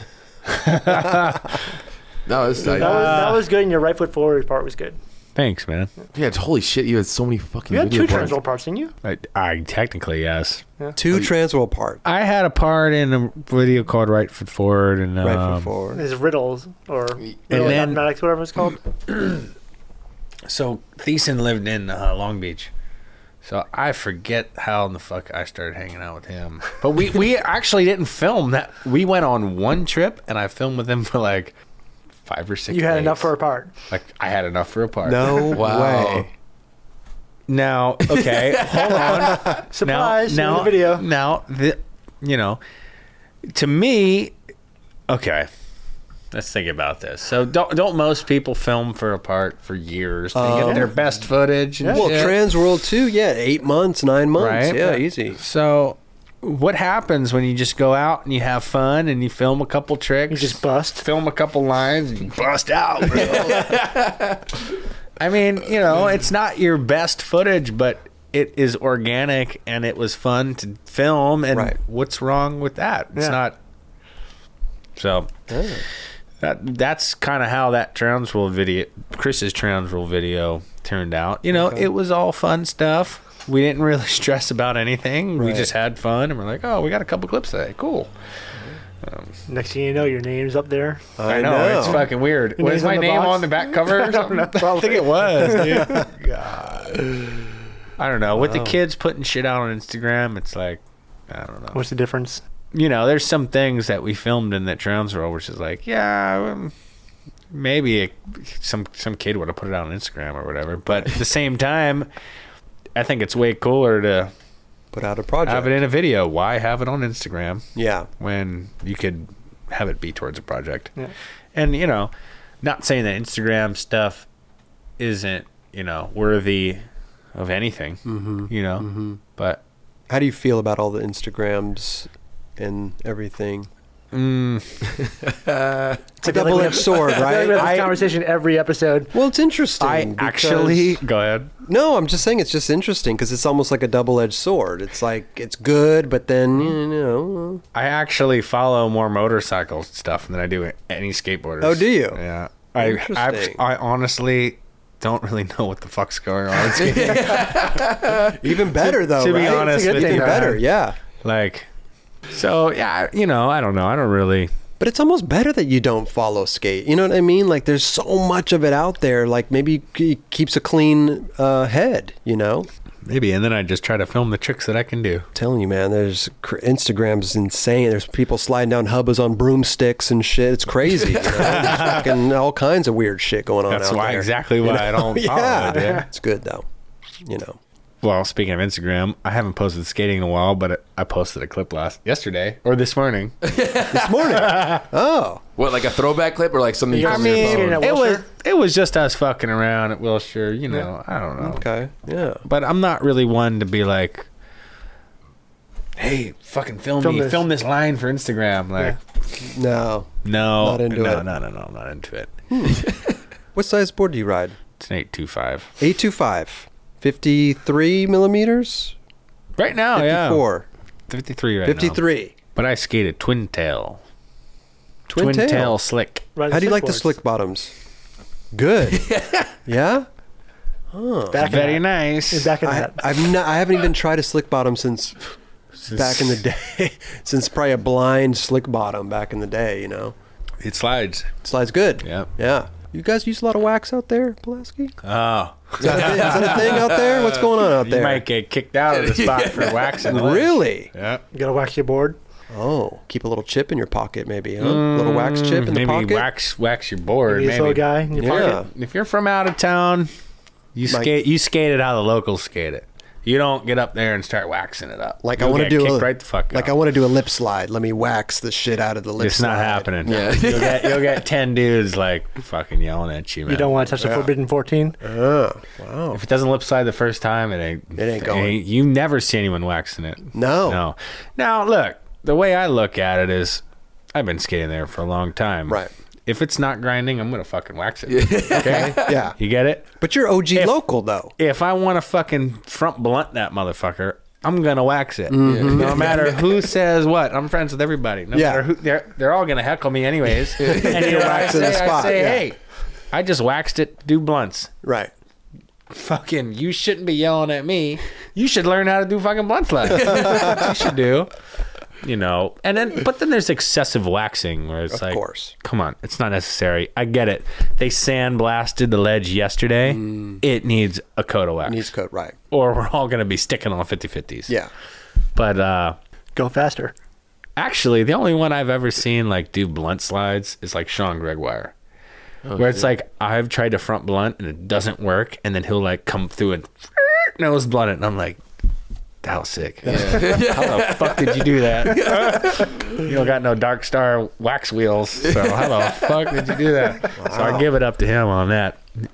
No, it's like, That was, that was good, and your right foot forward part was good. Thanks, man. yeah, it's- holy shit, you had so many fucking You had video two parts. transroll parts, didn't you? I, I technically yes. Two transroll part. I had a part in a video called Right Foot Forward, and um, Right foot forward. His riddles or And riddle then- mathematics, whatever it's called. So Thiessen lived in uh, Long Beach. So I forget how in the fuck I started hanging out with him. But we, we actually didn't film that. We went on one trip, and I filmed with him for like five or six You had days. enough for a part. Like, I had enough for a part. No Wow. way. Now, okay, hold on. Surprise! Now, in now, the video. now, the, you know, to me, okay. Let's think about this. So, don't don't most people film for a part for years? They Um, get their best footage. And Well, shit? Transworld too, yeah, eight months, nine months. Right? Yeah, Yeah. easy. So, what happens when you just go out and you have fun and you film a couple tricks? You just bust. film a couple lines and you bust out, bro. I mean, you know, it's not your best footage, but it is organic and it was fun to film. And Right. what's wrong with that? It's Yeah. not. So that that's kind of how that Transworld video, Chris's Transworld video, turned out. You know, Okay. it was all fun stuff. We didn't really stress about anything. We Right. just had fun, and we're like, oh, we got a couple clips today. Cool. Next thing you know, your name's up there. I, know, it's fucking weird. Your Was name's on my the name box? on the back cover or something? I think it was, dude. God. I don't know. With the Wow. kids putting shit out on Instagram, it's like, I don't know. What's the difference? You know, there's some things that we filmed in that Transworld, which is like, yeah, um, maybe a, some some kid would have put it out on Instagram or whatever. But at the same time, I think it's way cooler to Put out a project. have it in a video. Why have it on Instagram yeah. when you could have it be towards a project? Yeah. And, you know, not saying that Instagram stuff isn't, you know, worthy of anything, Mm-hmm. you know, Mm-hmm. but How do you feel about all the Instagrams and everything? mm, It's a I feel like we double-edged have- sword, I feel like right? we have this I- conversation every episode. well, it's interesting. I because- actually, go ahead. No, I'm just saying it's just interesting because it's almost like a double-edged sword. It's like it's good, but then you know. I actually follow more motorcycle stuff than I do any skateboarders. Oh, do you? Yeah. I, I, Interesting. I honestly don't really know what the fuck's going on. in skating. Even better though, to be right? honest It's a good with thing, Even you, better, yeah. like, so yeah, you know, I don't know. I don't really. But it's almost better that you don't follow skate. You know what I mean? Like there's so much of it out there. Like maybe it keeps a clean uh, head. You know, Maybe, and then I just try to film the tricks that I can do. I'm telling you, man. There's cr- Instagram's insane. There's people sliding down hubbas on broomsticks and shit. It's crazy. You know? There's fucking all kinds of weird shit going on. That's out why there. exactly why I don't follow yeah, it. Yeah. it's good though. You know. Well, speaking of Instagram, I haven't posted skating in a while, but I posted a clip last yesterday or this morning. This morning. Oh. What, like a throwback clip or like something you I filmed on your mean, phone? you know- it was Wilshire? it was just us fucking around at Wilshire, you know. I don't know. Okay. Yeah. But I'm not really one to be like, hey, fucking film, Film me, this. film this line for Instagram. Like, No. no, Not into no, it. no, no, no, I'm not into it. What size board do you ride? It's an eight two five. eight two five. fifty-three millimeters? Right now, yeah, fifty-four. fifty-three right now. fifty-three. But I skated twin tail, Twin, tail. slick. Riding How do you like the surfboards. slick bottoms? Good. Yeah? Back in Very that. nice. Back in I, that. I've not, I haven't even tried a slick bottom since back in the day. Since probably a blind slick bottom back in the day, you know. It slides. Slides good. Yep. Yeah. You guys use a lot of wax out there, Pulaski? Oh, Is that, a thing, is that a thing out there? What's going on out you there? might get kicked out of the spot for waxing. the legs. Really? Yeah. You gotta wax your board. Oh, keep a little chip in your pocket, maybe, huh? A little wax chip in the Maybe pocket. wax wax your board. Maybe this Maybe. little guy in your Yeah. pocket. If you're from out of town, you Mike- skate. You skate it how the locals skate it. You don't get up there and start waxing it up. Like You'll I want to get do kicked a, right the fuck like out. I want to do a lip slide. Let me wax the shit out of the lip It's slide. not happening. Yeah. You'll get you'll get ten dudes like fucking yelling at you, man. You don't want to touch the Forbidden fourteen? Oh, wow. If it doesn't lip slide the first time, it ain't. It ain't going. You never see anyone waxing it. No. No. Now look, the way I look at it is, I've been skating there for a long time. Right. If it's not grinding, I'm gonna fucking wax it. Okay. Yeah. You get it? But you're O G If- local, though. If I want to fucking front blunt that motherfucker, I'm gonna wax it. Mm-hmm. No matter who says what. I'm friends with everybody. No Yeah. matter who, they're they're all gonna heckle me anyways. And you know, I waxing the say, I spot, say, yeah. hey, I just waxed it to do blunts. Right. Fucking, you shouldn't be yelling at me. You should learn how to do fucking blunt slide. That's what you should do. You know, and then, but then there's excessive waxing where it's Of like, course. come on, it's not necessary. I get it. They sandblasted the ledge yesterday. It needs a coat of wax. Needs coat, right. Or we're all going to be sticking on fifty fifties. Yeah. But uh, Go faster. actually, the only one I've ever seen like do blunt slides is like Sean Gregoire. Oh, where it's like, I've tried to front blunt and it doesn't work. And then he'll like come through and nose blunt it. And I'm like, that was sick. How the fuck did you do that? You don't got no Dark Star wax wheels. So how the fuck did you do that? So I give it up to him on that.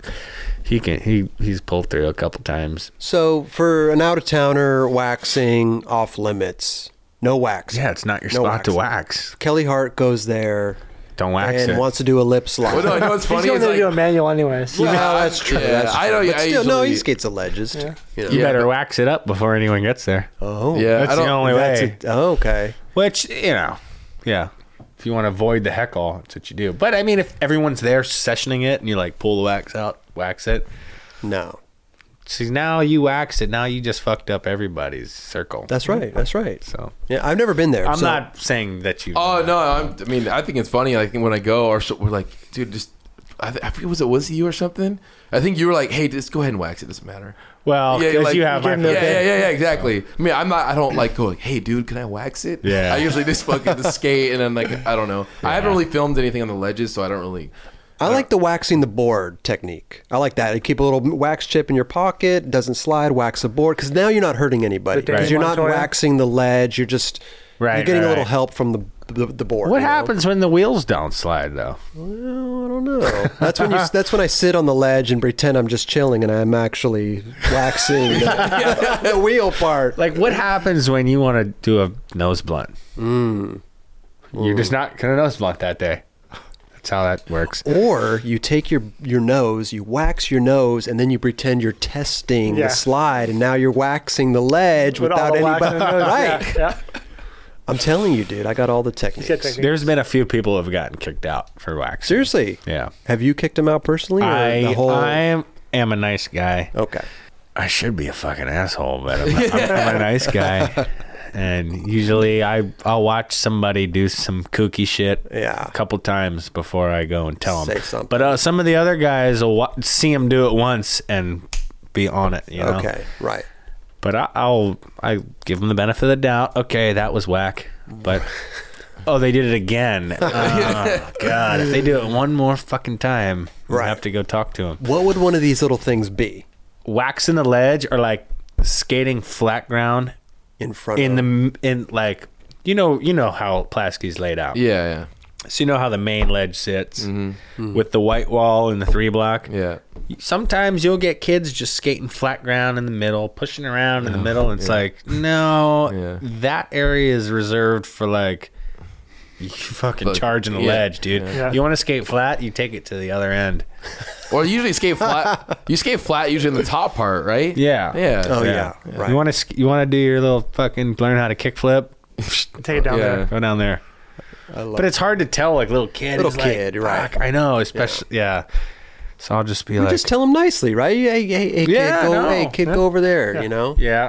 He can he he's pulled through a couple times. So for an out-of-towner waxing off limits, no wax. Yeah, it's not your No spot to waxing. wax. Kelly Hart goes there Don't wax and it. wants to do a lip slide. Well, no, I know what's He's funny. going Is to like, do a manual anyways. Well, that's true. Yeah, that's I true. don't- But I still, no, he usually- skates a ledges. Yeah. You know. You Yeah, better but- wax it up before anyone gets there. Oh, Yeah, That's I the don't- only that's way. a, oh, okay. Which, you know, yeah. If you want to avoid the heckle, that's what you do. But I mean, if everyone's there sessioning it and you like pull the wax out, wax it. No, See, now you wax it. Now you just fucked up everybody's circle. that's right. That's right. So Yeah, I've never been there. I'm so- not saying that you. Oh no! I'm, I mean, I think it's funny. Like when I go, or so, we're like, dude, just I, th- I forget was it was it you or something? I think you were like, hey, just go ahead and wax it. Doesn't matter. Well, because like, you have my give Yeah, him yeah, the- yeah, yeah, yeah, exactly. I mean, I'm not. I don't like going. Hey, dude, can I wax it? Yeah. I usually just fucking just skate and then like I don't know. I haven't really filmed anything on the ledges, so I don't really. I like the waxing the board technique. I like that. You keep a little wax chip in your pocket, doesn't slide, wax the board, because now you're not hurting anybody. The Because Right. you're not Montoya? waxing the ledge. You're just Right, you're getting right, a little right. help from the the, the board. What you know? happens when the wheels don't slide, though? Well, I don't know. That's when you. That's when I sit on the ledge and pretend I'm just chilling, and I'm actually waxing the, the wheel part. Like, what happens when you want to do a nose blunt? Mm. You're just not going to nose blunt that day. That's how that works. Or you take your your nose, you wax your nose, and then you pretend you're testing Yeah. the slide, and now you're waxing the ledge With all without the wax anybody. in the nose. Right. Yeah, yeah. I'm telling you, dude, I got all the He's got techniques. technique. There's been a few people who have gotten kicked out for waxing. Seriously, Yeah. have you kicked him out personally? Or I, the whole... I am, am a nice guy. Okay. I should be a fucking asshole, but I'm, I'm, I'm a nice guy. And usually I, I'll watch somebody do some kooky shit Yeah. a couple times before I go and tell them. Say something. But uh, some of the other guys will wa- see him do it once and be on it, you know? Okay. Right. But I, I'll I give them the benefit of the doubt. Okay, that was whack. But oh, they did it again. Oh, God, if they do it one more fucking time, I Right. have to go talk to them. What would one of these little things be Waxing the ledge or like skating flat ground in front in of the in like you know you know how Plasky's laid out. Yeah, yeah, So you know how the main ledge sits Mm-hmm. with the white wall and the three block. yeah. Sometimes you'll get kids just skating flat ground in the middle, pushing around in the middle. And it's like, no, Yeah. that area is reserved for like you fucking Like, charging the yeah, ledge, dude. Yeah. You want to skate flat, you take it to the other end. Or you usually skate flat. You skate flat usually in the top part, right? Yeah. Yeah. Oh yeah. Right. You want to you want to do your little fucking learn how to kick flip? Take it down Yeah. there. Go down there. I love But it's hard to tell, like little kid. Little is like, kid, right. "Fuck," I know, especially yeah. So I'll just be You like, just tell them nicely, right? Hey, hey, hey, kid, Yeah, go, no. hey, kid, Yeah. go over there. Yeah. You know, yeah,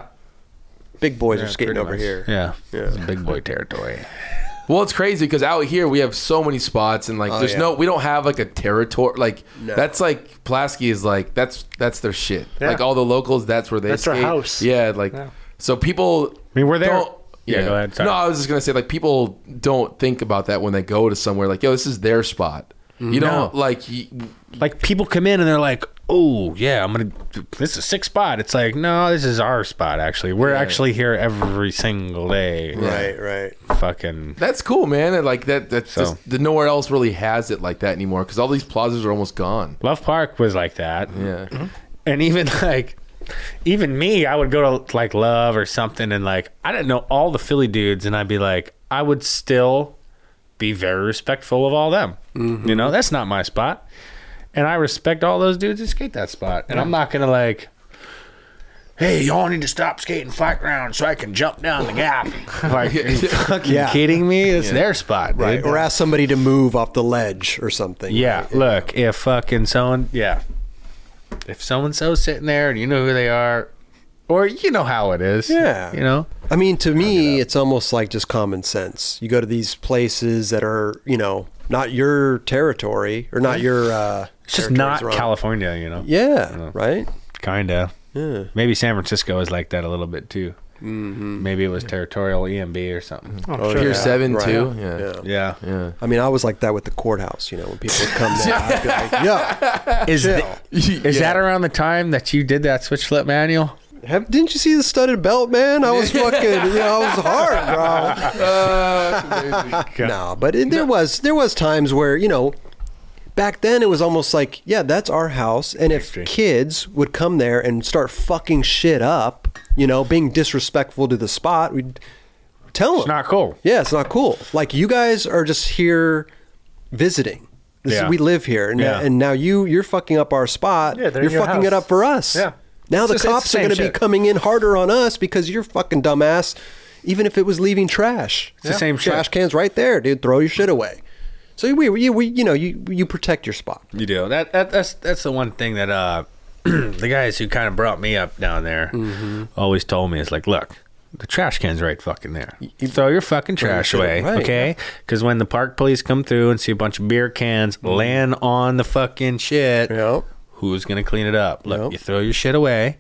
big boys Yeah, are skating pretty over much. here. Yeah, Yeah. It's big boy territory. Well, it's crazy because out here we have so many spots and like Oh, there's yeah. no we don't have like a territory like No. that's like Pulaski is like that's that's their shit. Yeah. Like all the locals, that's where they That's their skate. house. Yeah, like Yeah. so people. I mean, we're there. Don't, Yeah, go ahead. Sorry. No, I was just gonna say like people don't think about that when they go to somewhere like yo, this is their spot. You know, No. like you, Like people come in and they're like, oh yeah, I'm gonna. This is a sick spot. It's like, no, this is our spot. Actually, we're Yeah. actually here every single day. Right, right. Fucking. That's cool, man. And like that, that's So. just the, nowhere else really has it like that anymore because all these plazas are almost gone. Love Park was like that. Yeah. And even like, even me, I would go to like Love or something, and like, I didn't know all the Philly dudes, and I'd be like, I would still be very respectful of all them. Mm-hmm. You know, that's not my spot. And I respect all those dudes that skate that spot. And I'm not going to like, hey, y'all need to stop skating flat ground so I can jump down the gap. Like, are you fucking Yeah. kidding me? It's Yeah. their spot, dude. Right. Or ask somebody to move off the ledge or something. Yeah, right? look, if fucking someone, yeah. If so-and-so's sitting there and you know who they are, or you know how it is. Yeah. You know? I mean, to me, it's almost like just common sense. You go to these places that are, you know, not your territory or not your. Uh, It's just territory's not wrong. California, you know? Yeah. Right. Kinda. Yeah. Maybe San Francisco is like that a little bit too. Mm-hmm. Maybe it was territorial E M B or something. Oh, Oh, sure. Pier yeah. seven Right. too. Yeah. Yeah. Yeah. Yeah. I mean, I was like that with the courthouse. You know, when people would come there, I'd be like, "Yeah." Is, Chill. th- is that around the time that you did that switch flip manual? Have, didn't you see the studded belt, man? I was fucking, you know, I was hard, bro. Uh, No, but it, there was there was times where, you know, back then it was almost like, yeah, that's our house, and if Extreme. kids would come there and start fucking shit up, you know, being disrespectful to the spot, we'd tell them. It's not cool. Yeah, it's not cool. Like, you guys are just here visiting. This Yeah. is, we live here, and, Yeah. and now you you're fucking up our spot. Yeah, they're you're in your fucking it house. up for us. Yeah. Now It's the just- it's cops the are going to same be shit. coming in harder on us because you're fucking dumbass. Even if it was leaving trash, It's the same shit. trash cans right there, dude. Throw your shit away. So we, we, we you know, you you protect your spot. You do. That, that that's that's the one thing that uh the guys who kind of brought me up down there always told me is like, look, the trash can's right fucking there. You throw your fucking trash shit away, right, okay? Because when the park police come through and see a bunch of beer cans land on the fucking shit, Yep. who's gonna clean it up? Look, Yep. you throw your shit away.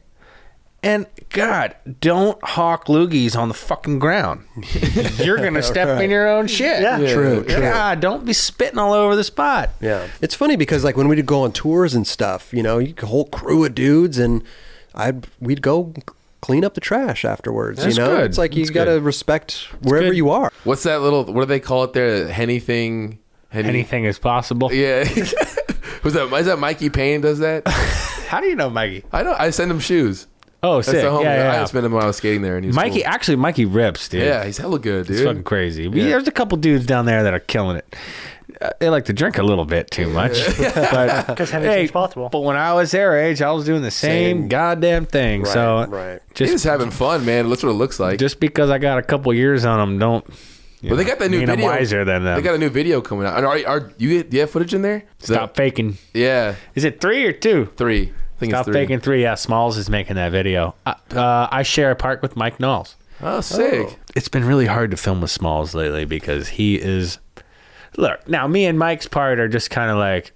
And God, don't hawk loogies on the fucking ground. You're gonna step Right. in your own shit. Yeah. True, true. God, don't be spitting all over the spot. Yeah, it's funny because like when we'd go on tours and stuff, you know, you a whole crew of dudes, and I'd we'd go clean up the trash afterwards. That's you know, good. it's like you That's got to good. respect wherever good. you are. what's that little? What do they call it there? Henny thing. Henny. Anything is possible. Yeah. Who's that? Is that Mikey Payne? Does that? How do you know Mikey? I know. I send him shoes. Oh, That's sick. the homie. Yeah, yeah, I yeah. just met him when I was skating there, and he's Mikey, cool. actually, Mikey rips, dude. Yeah, he's hella good, dude. It's fucking crazy. We- Yeah. There's a couple dudes down there that are killing it. Uh, they like to drink a little bit too much. But, Because anything's possible. but when I was their age, I was doing the same, Same. goddamn thing. Right, so right. He's just just having fun, man. That's what it looks like. just because I got a couple years on them, don't. you But they know, got that new mean video. I'm wiser than them. They got a new video coming out. And Are, are you? Do you have footage in there? Is Stop faking. that- yeah, Is it three or two? three. I think Stop it's three. faking three. Yeah, Smalls is making that video. Uh, uh, I share a park with Mike Knowles. Oh, sick. It's been really hard to film with Smalls lately because he is. Look, now me and Mike's part are just kind of like,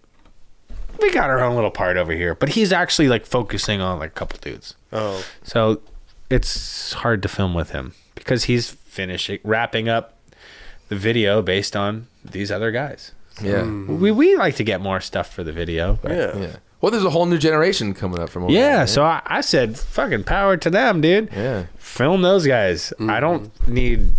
we got our own little part over here, but he's actually like focusing on like a couple dudes. Oh, So it's hard to film with him because he's finishing, wrapping up the video based on these other guys. Yeah. We we like to get more stuff for the video. But yeah. Yeah. Well, there's a whole new generation coming up from over Yeah, there, so I, I said, fucking power to them, dude. Yeah. Film those guys. I don't need.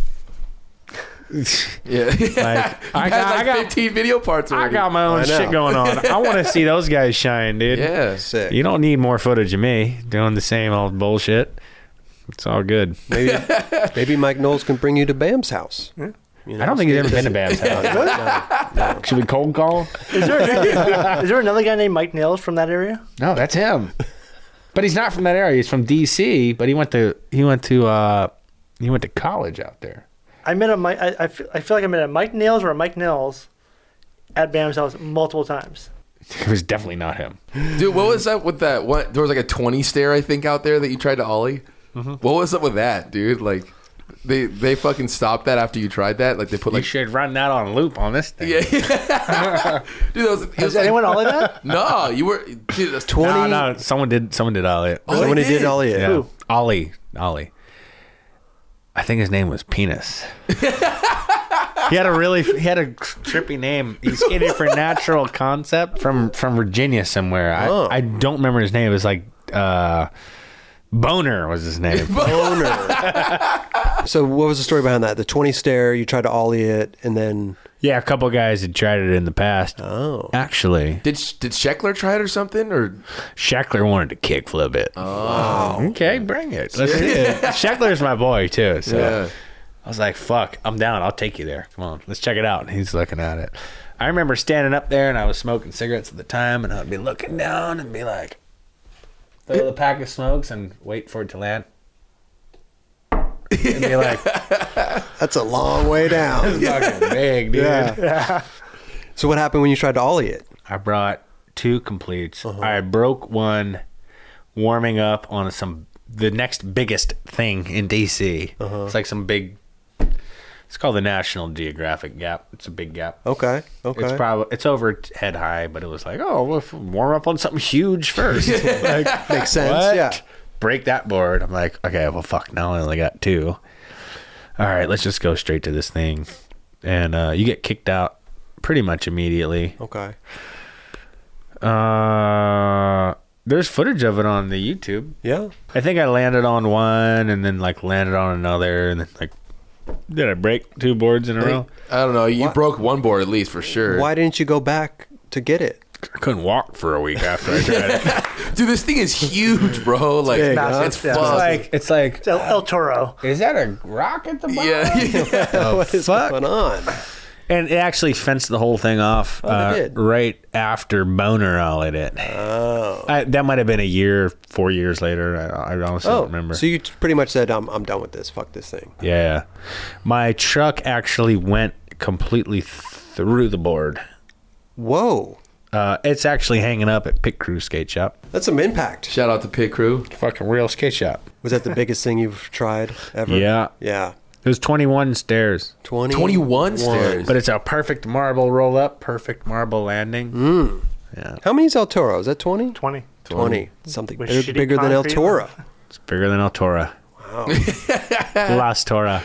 Yeah. Like, you I got got- like I got- fifteen video parts I already. got my own I know. shit going on. I want to see those guys shine, dude. Yeah. Sick. You don't need more footage of me doing the same old bullshit. It's all good. Maybe maybe Mike Knowles can bring you to Bam's house. You know, I don't think he's ever been to Bam's house. Should we cold call? Is there, is there another guy named Mike Nails from that area? No, that's him. But he's not from that area. He's from D C. But he went to he went to uh, he went to college out there. I met a Mike. I, I, feel, I feel like I met a Mike Nails or a Mike Nails at Bam's house multiple times. It was definitely not him. Dude, what was up with that? What there was like a twenty stair, I think, out there that you tried to ollie. Mm-hmm. What was up with that, dude? Like, they they fucking stopped that after you tried that. Like they put You like should run that on loop on this thing. yeah, dude. That was, it Has was like- anyone ollie that? No, you were dude. That's twenty. No, no, someone did. Someone did Ollie. Oh, Someone they who did did? all yeah. Yeah, Who? Ollie. Ollie. I think his name was Penis. He had a really he had a trippy name. He skated for Natural Concept from from Virginia somewhere. I, Oh. I don't remember his name. It was like uh, Boner was his name. Owner. So what was the story behind that? The twenty stair, you tried to ollie it, and then Yeah, a couple guys had tried it in the past. oh, Actually, Did did Scheckler try it or something? Or Shackler wanted to kick flip it. Oh, okay, bring it. Let's see it. Shackler's my boy too. So yeah. I was like, "Fuck, I'm down. I'll take you there. Come on, let's check it out." And he's looking at it. I remember standing up there, and I was smoking cigarettes at the time, and I'd be looking down and be like, throw the pack of smokes and wait for it to land. And be like, that's a long way down. "It's fucking big, dude." Yeah. So what happened when you tried to ollie it? I brought two completes. I broke one warming up on some the next biggest thing in D C. It's like some big. It's called the National Geographic Gap. It's a big gap. Okay, okay. It's probably it's over head high, but it was like, oh, we'll warm up on something huge first. Like, Makes sense. what? Yeah. Break that board. I'm like, okay, well, fuck. Now I only got two. All right, let's just go straight to this thing, and uh, you get kicked out pretty much immediately. Okay. Uh, there's footage of it on the YouTube. Yeah. I think I landed on one, and then like landed on another, and then like, did I break two boards in a row? I don't know. You What? broke one board at least for sure. Why didn't you go back to get it? I couldn't walk for a week after I tried it. Dude, this thing is huge, bro. Like, big, huh? it's Yeah. fun. It's like it's like It's El, El Toro. is that a rock at the bottom? yeah, yeah. What is fuck? going on? And it actually fenced the whole thing off Oh, they uh, did? right after Boner ollied it. Oh. I, that might have been a year, four years later. I, I honestly Oh, don't remember. so you t- pretty much said, I'm, I'm done with this. Fuck this thing. Yeah. My truck actually went completely through the board. Whoa. Uh, it's actually hanging up at Pit Crew Skate Shop. That's some impact. Shout out to Pit Crew. Fucking real skate shop. Was that the biggest thing you've tried ever? Yeah. Yeah. It was twenty-one stairs. twenty twenty-one stairs. But it's a perfect marble roll up, perfect marble landing. Mm. Yeah. How many is El Toro? Is that twenty? twenty. twenty. Something With bigger, shitty bigger than El concrete. Toro. It's bigger than El Toro. Wow. Las Tora.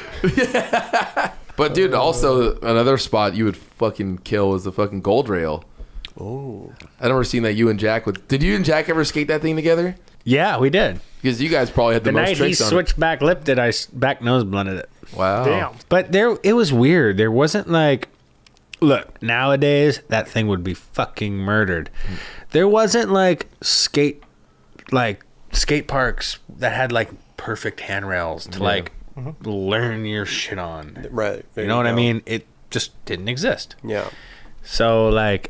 But dude, also another spot you would fucking kill was the fucking Gold Rail. Oh. I never seen that you and Jack with. Did you and Jack ever skate that thing together? Yeah, we did. Because you guys probably had the, The most night he tricks on switched back lipped it, I s- back nose blunted it. it. Wow. Damn. But there, it was weird. There wasn't like, look, nowadays that thing would be fucking murdered. There wasn't like skate, like skate parks that had like perfect handrails to like learn your shit on. Right. There You know what I go. mean? It just didn't exist. Yeah. So like,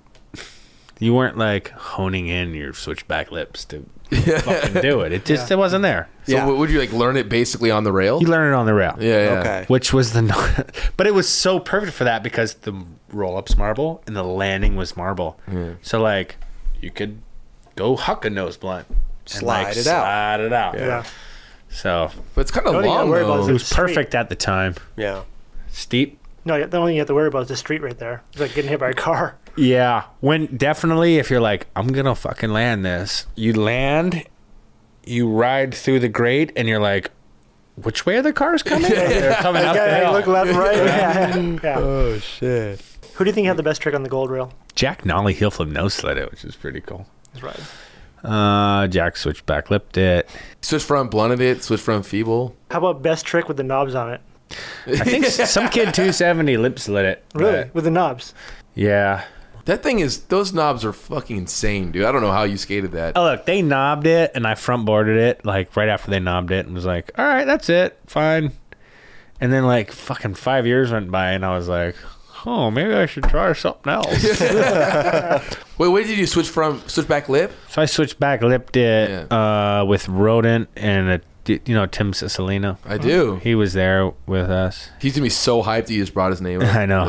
you weren't like honing in your switchback lips to fucking do it. It just Yeah. it wasn't there. So Yeah. what, would you like learn it basically on the rail? You learn it on the rail. yeah, yeah. Okay. Which was the, no- but it was so perfect for that because the roll up's marble and the landing was marble. So like, you could go huck a nose blunt, and, Slide like, it out. slide it out. Yeah. So But it's kind of The only thing I long worry about though. is it was It's straight. perfect at the time. Yeah. Steep. No, the only thing you have to worry about is the street right there. It's like getting hit by a car. Yeah. When definitely, if you're like, I'm gonna fucking land this, you land, you ride through the grate, and you're like, which way are the cars coming? They're coming up the Yeah, you hill. look left, right. Yeah. yeah. Oh, shit. Who do you think had the best trick on the Gold Rail? Jack Nolly heel flip no slid it, which is pretty cool. That's right. Uh, Jack switchback lipped it. Switch front blunted it. Switch front feeble. How about best trick with the knobs on it? I think some kid two seventy lip slid it. Really? but- With the knobs? Yeah. That thing is. Those knobs are fucking insane, dude. I don't know how you skated that. Oh, look, they knobbed it, and I front boarded it, like, right after they knobbed it, and was like, all right, that's it. Fine. And then, like, fucking five years went by, and I was like, oh, maybe I should try something else. Wait, wait. Did you switch from switch back lip? So I switched back, lipped it uh, with Rodent and, a, you know, Tim Cicilline. I do. He was there with us. He's gonna be so hyped. He just brought his name up. I know.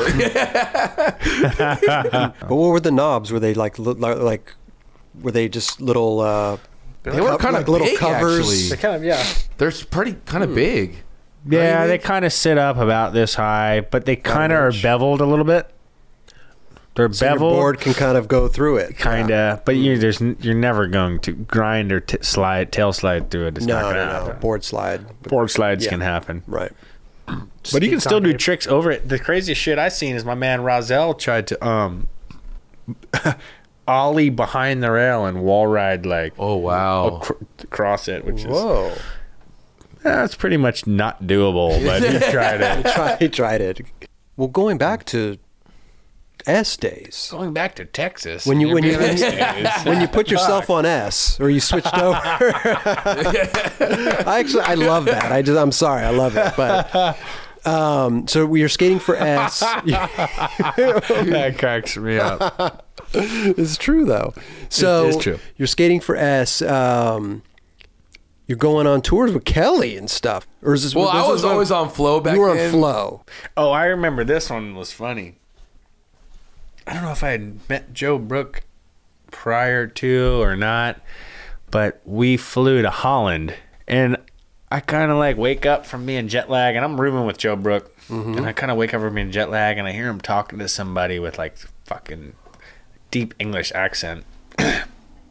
But what were the knobs? Were they like, li- li- like, were they just little, uh, They were co- kind of like little big, covers? actually. They kind of, yeah. They're pretty kind of big. Yeah, Right? they kind of sit up about this high, but they kind of are inch. beveled a little bit. They're So your beveled. board can kind of go through it. Kind of, but you there's n- you're never going to grind or t- slide tail slide through it. It's not No, gonna no, no. happen. Board slide. Board slides Yeah. can happen. Right. But you can Skates still on do tape. tricks over it. The craziest shit I seen is my man Rozelle tried to um ollie behind the rail and wall ride like Oh wow. acro- across it, which is Whoa. that's pretty much not doable. But he tried it. Try, he tried it. Well, going back to S days, Going back to Texas, when you when you when you, days. when you put yourself on S or you switched over, I actually I love that. I just I'm sorry, I love it. But um, so you're skating for S. that cracks me up. It's true though. So is true. you're skating for S. Um, you're going on tours with Kelly and stuff, or is this? Well, this I was when- always on Flow back You were on then. Flow. Oh, I remember this one was funny. I don't know if I had met Joe Brook prior to or not, but we flew to Holland, and I kind of like wake up from being jet lag, and I'm rooming with Joe Brook, and I kind of wake up from being jet lag, and I hear him talking to somebody with like fucking deep English accent, and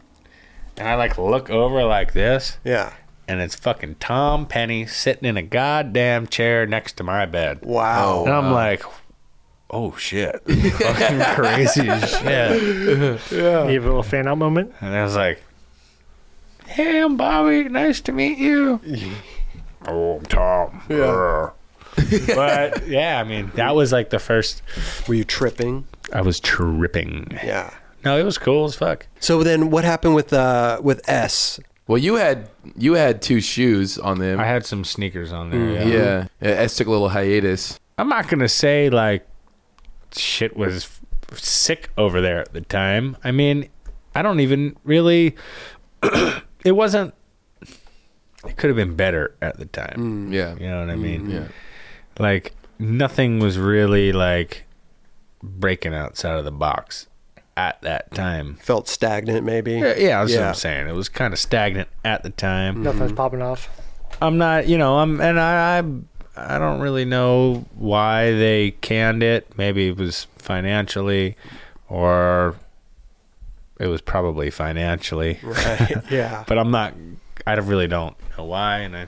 I like look over like this, Yeah. and it's fucking Tom Penny sitting in a goddamn chair next to my bed. Wow. And I'm like, oh shit. Fucking crazy as shit. You have a little fan out moment. And I was like, hey, I'm Bobby. Nice to meet you. Oh, I'm Tom. Yeah. But yeah, I mean, that was like the first. Were you tripping? I was tripping. Yeah. No, it was cool as fuck. So then, what happened with uh with S? Well, you had you had two shoes on them. I had some sneakers on there. Yeah. yeah. yeah. S took a little hiatus. I'm not going to say like shit was f- sick over there at the time. I mean, I don't even really. It wasn't. It could have been better at the time. Yeah. You know what I mean? Yeah. Like nothing was really like breaking outside of the box at that time. Felt stagnant, maybe. Yeah, yeah, that's what Yeah. I'm saying. It was kind of stagnant at the time. Nothing's popping off. I'm not, you know, I'm, and I, I, I don't really know why they canned it. Maybe it was financially, or it was probably financially. Right. Yeah. But I'm not. I don't- really don't know why, and I.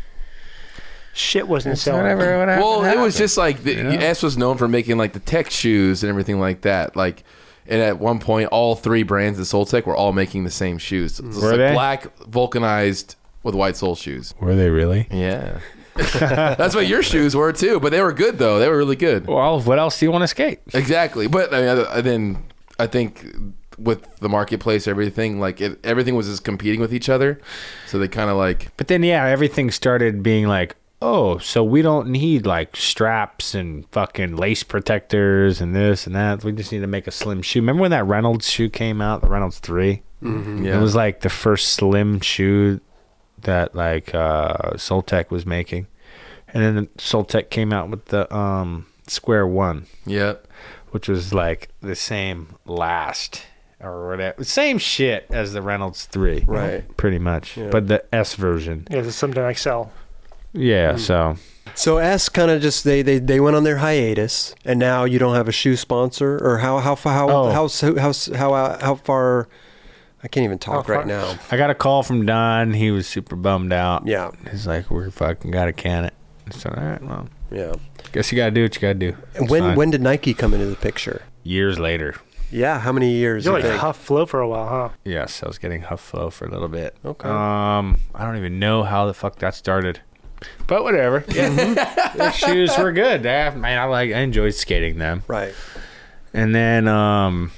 Shit wasn't selling. Whatever, whatever. Well, it was happened. just like the, Yeah. S was known for making like the tech shoes and everything like that. Like, and at one point, all three brands of Soltec were all making the same shoes. So it's Were like they? black vulcanized with white sole shoes. Were they really? Yeah, that's what your shoes were too. But they were good though. They were really good. Well, what else do you want to skate? Exactly. But I mean, I- then I think with the marketplace, everything like it, everything was just competing with each other. So they kind of like But then, yeah, everything started being like, oh, so we don't need like straps and fucking lace protectors and this and that. We just need to make a slim shoe. Remember when that Reynolds shoe came out, the Reynolds three? Mm-hmm. yeah. It was like the first slim shoe that like uh, Soltec was making. And then Soltec came out with the um, Square One, yeah. which was like the same last or whatever. Same shit as the Reynolds three. Right. Pretty much. Yeah. But the S version. Yeah, it's something like sell. Yeah, so. So S kind of just they, they they went on their hiatus, and now you don't have a shoe sponsor, or how how fa- how Oh. how how how how, uh, how far? I can't even talk How right far? now. I got a call from Don. He was super bummed out. Yeah, He's like, we're fucking got to can it. I said, all right, well, yeah. guess you got to do what you got to do. And It's when fine. when did Nike come into the picture? Years later. Yeah, how many years? You're you like think? Huff Flow for a while, huh? Yes, I was getting Huff Flow for a little bit. Okay. Um, I don't even know how the fuck that started. But whatever. Yeah. The shoes were good. I, man, I like I enjoyed skating them. Right. And then um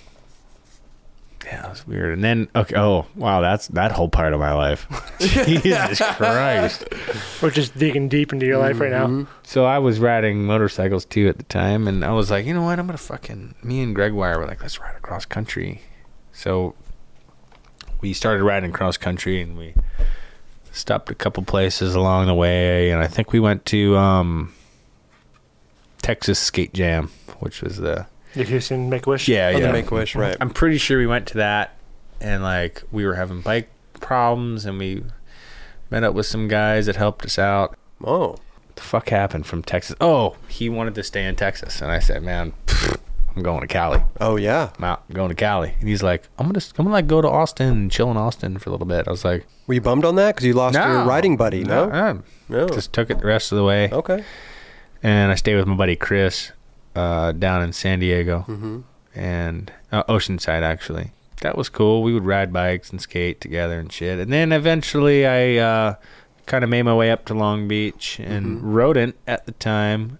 yeah, that was weird. And then okay, oh wow, that's that whole part of my life. Jesus Christ. We're just digging deep into your life right now. So I was riding motorcycles too at the time, and I was like, you know what, I'm gonna fucking me and Greg Wire were like, let's ride across country. So we started riding cross country, and we stopped a couple places along the way, and I think we went to um Texas Skate Jam, which was the The Houston Make-A-Wish. yeah Oh, yeah the Make-A-Wish, right? I'm pretty sure we went to that, and like we were having bike problems, and we met up with some guys that helped us out. Oh, What the fuck happened from Texas? Oh, he wanted to stay in Texas, and I said, man, pfft, I'm going to Cali. Oh yeah. I'm out. I'm going to Cali. And he's like, I'm gonna, I'm gonna like go to Austin and chill in Austin for a little bit. I was like, Were you bummed on that because you lost no, your riding buddy? No. no, No. Just took it the rest of the way. Okay. And I stayed with my buddy Chris uh, down in San Diego Mm-hmm. and uh, Oceanside actually. That was cool. We would ride bikes and skate together and shit. And then eventually I uh, kind of made my way up to Long Beach, and Mhm. Rodent at the time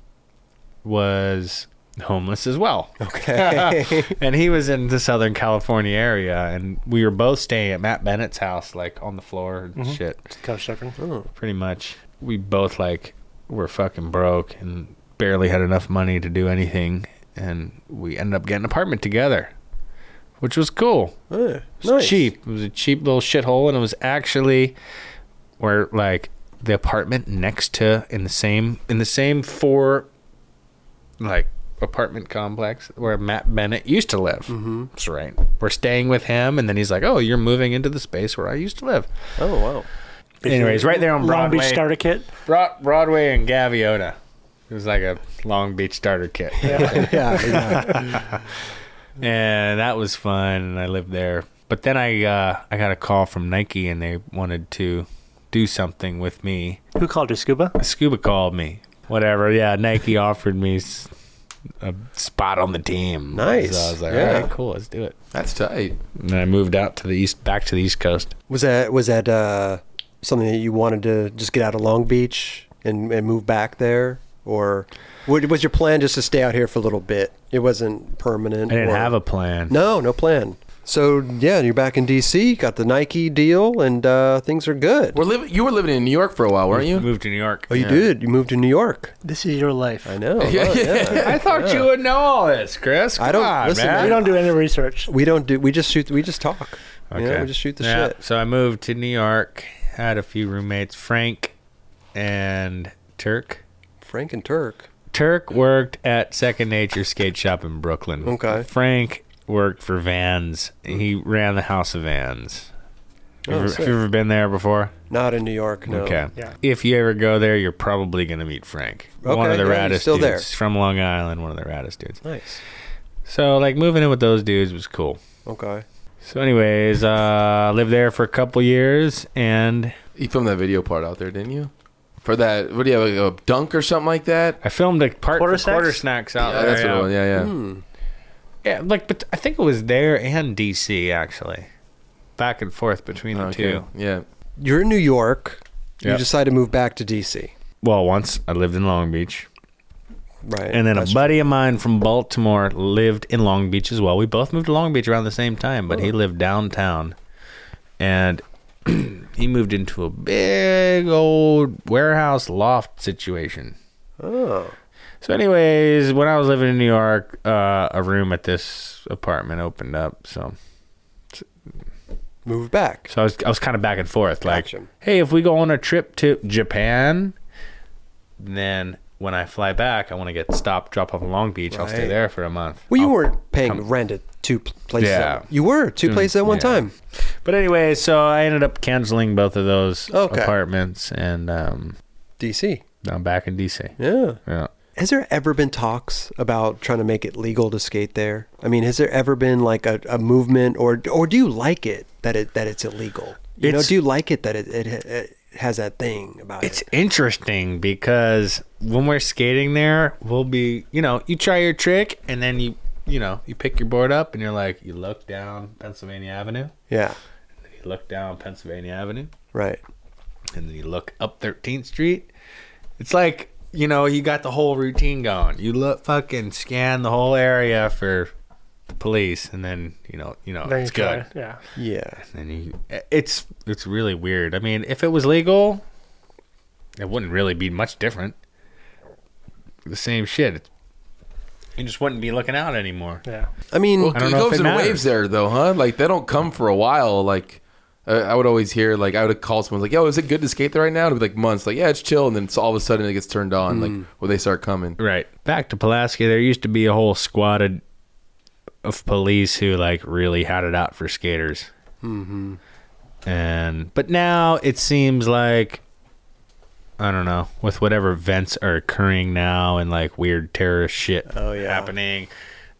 was homeless as well. Okay. And he was in the Southern California area, and we were both staying at Matt Bennett's house, like on the floor and Mhm. shit. Couch surfing. Oh. Pretty much. We both like were fucking broke and barely had enough money to do anything, and we ended up getting an apartment together, which was cool. Oh, It was nice. cheap. It was a cheap little shithole, and it was actually where like the apartment next to in the same in the same four like apartment complex where Matt Bennett used to live. Mm-hmm. That's right. We're staying with him, and then he's like, "Oh, you're moving into the space where I used to live." Oh wow. Anyways, right there on Long Broadway. Beach starter kit. Broad- Broadway and Gaviota. It was like a Long Beach starter kit. yeah. Yeah. And that was fun, and I lived there. But then I uh, I got a call from Nike, and they wanted to do something with me. Who called you, Scuba? Scuba called me. Whatever, yeah, Nike offered me s- a spot on the team. Nice. So I was like, Yeah. all right, cool, let's do it. That's tight. And then I moved out to the east, back to the East Coast. Was that was that uh, something that you wanted to just get out of Long Beach and, and move back there, or what, was your plan just to stay out here for a little bit? It wasn't permanent. I didn't or- have a plan. No, no plan. So yeah, you're back in D C. Got the Nike deal, and uh, things are good. We're living. You were living in New York for a while, weren't you? Moved to New York. Oh, you Yeah. did. You moved to New York. This is your life. I know. Yeah, Oh, yeah. I thought you would know all this, Chris. Come I don't- on, listen, man. We don't do any research. We don't do. We just shoot. We just talk. Okay. Yeah, we just shoot the Yeah, shit. So I moved to New York, had a few roommates, Frank and Turk. Frank and Turk. Turk worked at Second Nature Skate Shop in Brooklyn. Okay. Frank worked for Vans. He ran the House of Vans. Oh, Have you, sick. have you ever been there before? Not in New York. No. Okay. Yeah. If you ever go there, you're probably going to meet Frank. One Okay, of the yeah, he's raddest still dudes. there. From Long Island, one of the raddest dudes. Nice. So, like, moving in with those dudes was cool. Okay. So, anyways, uh, lived there for a couple years, and You filmed that video part out there, didn't you? For that, what do you have, like a dunk or something like that? I filmed a part Quarter for Quarter Snacks? Snacks out Yeah, there. that's what yeah. it was. Yeah, yeah. Hmm. Yeah, like, but I think it was there and D C actually, back and forth between the Okay. two. Yeah. You're in New York. You Yeah. decide to move back to D C. Well, once I lived in Long Beach, Right. and then a That's- buddy of mine from Baltimore lived in Long Beach as well. We both moved to Long Beach around the same time, but he Oh. lived downtown, and he moved into a big old warehouse loft situation. Oh. So, anyways, when I was living in New York, uh, a room at this apartment opened up. So, Move back. so I was I was kind of back and forth. Like, Gotcha. hey, if we go on a trip to Japan, then when I fly back, I want to get stopped, drop off in Long Beach. I'll stay Right. there for a month. Well, you I'll- weren't paying come- rent at two pl- places. Yeah. At, you were two Mm, places at one yeah. time. But anyway, so I ended up canceling both of those Okay. apartments, and um, D C. I'm back in D C. Yeah. Yeah. Has there ever been talks about trying to make it legal to skate there? I mean, has there ever been like a, a movement, or or do you like it that it that it's illegal? You know, It's- do you like it that it, it, it has that thing about It's it? interesting because when we're skating there, we'll be, you know, you try your trick, and then you, you know, you pick your board up, and you're like, you look down Pennsylvania Avenue, Yeah. you look down Pennsylvania Avenue, Right. and then you look up thirteenth Street. It's like, you know, you got the whole routine going. You look, fucking scan the whole area for the police, and then, you know, you know, Then it's you try. good. Yeah. Yeah. And you, it's it's really weird. I mean, if it was legal, it wouldn't really be much different. The same shit. It's, you just wouldn't be looking out anymore. Yeah. I mean, Well, I don't it know if goes it in matters. waves there, though, huh? Like, they don't come for a while. Like, uh, I would always hear, like, I would call someone, like, yo, is it good to skate there right now? It'd be like months. Like, yeah, it's chill. And then it's all of a sudden it gets turned on, like, when they start coming. Right. Back to Pulaski, there used to be a whole squad of, of police who like really had it out for skaters. mm-hmm. And but now it seems like, I don't know, with whatever events are occurring now and like weird terrorist shit Oh, yeah. happening,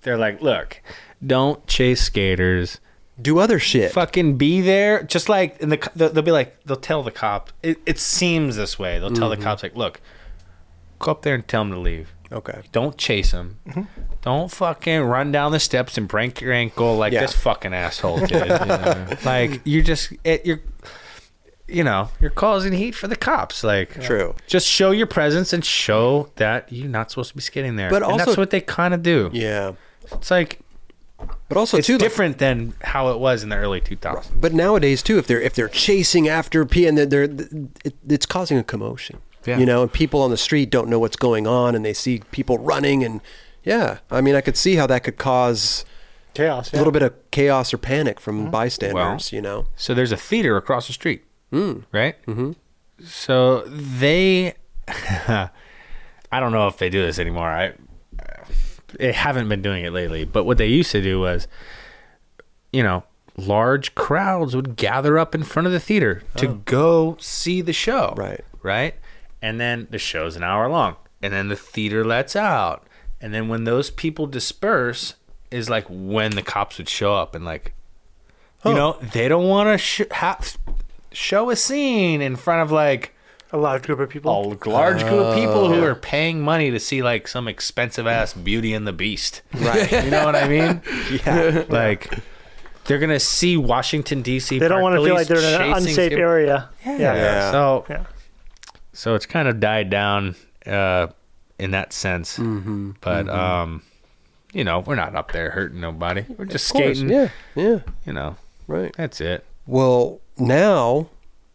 they're like, look, don't chase skaters. Do other shit. Fucking be there. Just like, in the, they'll be like, they'll tell the cop. It, it seems this way. They'll tell mm-hmm. the cops, like, look, go up there and tell them to leave. Okay. Don't chase them. Mm-hmm. Don't fucking run down the steps and break your ankle like yeah. this fucking asshole did. You know? Like, you're just, it, you're, you know, you're causing heat for the cops. Like, true. Just show your presence and show that you're not supposed to be skating there. But and also, that's what they kind of do. Yeah. It's like, but also it's too different like, than how it was in the early two thousands. But nowadays too, if they're if they're chasing after P and they're, they're it, it's causing a commotion. Yeah. You know, and people on the street don't know what's going on, and they see people running, and yeah, I mean, I could see how that could cause chaos, a little bit of chaos or panic from mm-hmm. bystanders. Well, you know, so there's a theater across the street, mm. right? Mm-hmm. So they, I don't know if they do this anymore. I. They haven't been doing it lately, but what they used to do was, you know, large crowds would gather up in front of the theater to oh. go see the show. Right. Right. And then the show's an hour long, and then the theater lets out. And then when those people disperse is like when the cops would show up and like, you oh. know, they don't want to sh- ha- show a scene in front of like, a large group of people. A large group of people who are paying money to see like some expensive ass Beauty and the Beast. Right. You know what I mean? Yeah. Like they're gonna see Washington D C. They don't want to feel like they're in an unsafe skip- area. Yeah. Yeah. yeah. So, yeah. so it's kind of died down uh, in that sense. Mm-hmm. But mm-hmm. um, you know, we're not up there hurting nobody. We're just of course. skating. Yeah. Yeah. You know. Right. That's it. Well, now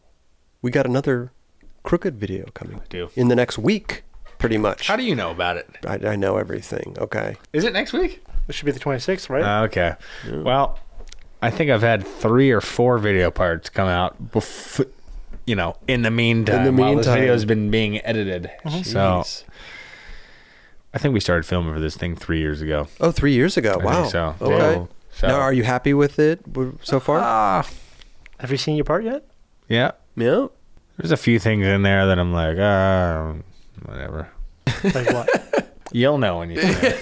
we got another Crooked video coming do. in the next week, pretty much. How do you know about it? I, I know everything. Okay. Is it next week? It should be the twenty-sixth, right? Uh, okay. Yeah. Well, I think I've had three or four video parts come out, bef- you know, in the meantime, in the meantime. while this video's been being edited. Mm-hmm. So I think we started filming for this thing three years ago. Oh, three years ago. I wow. think so. Okay. So. Now, are you happy with it so far? Uh, Have you seen your part yet? Yeah. Yeah. There's a few things in there that I'm like, ah, whatever. Like what? You'll know when you see it.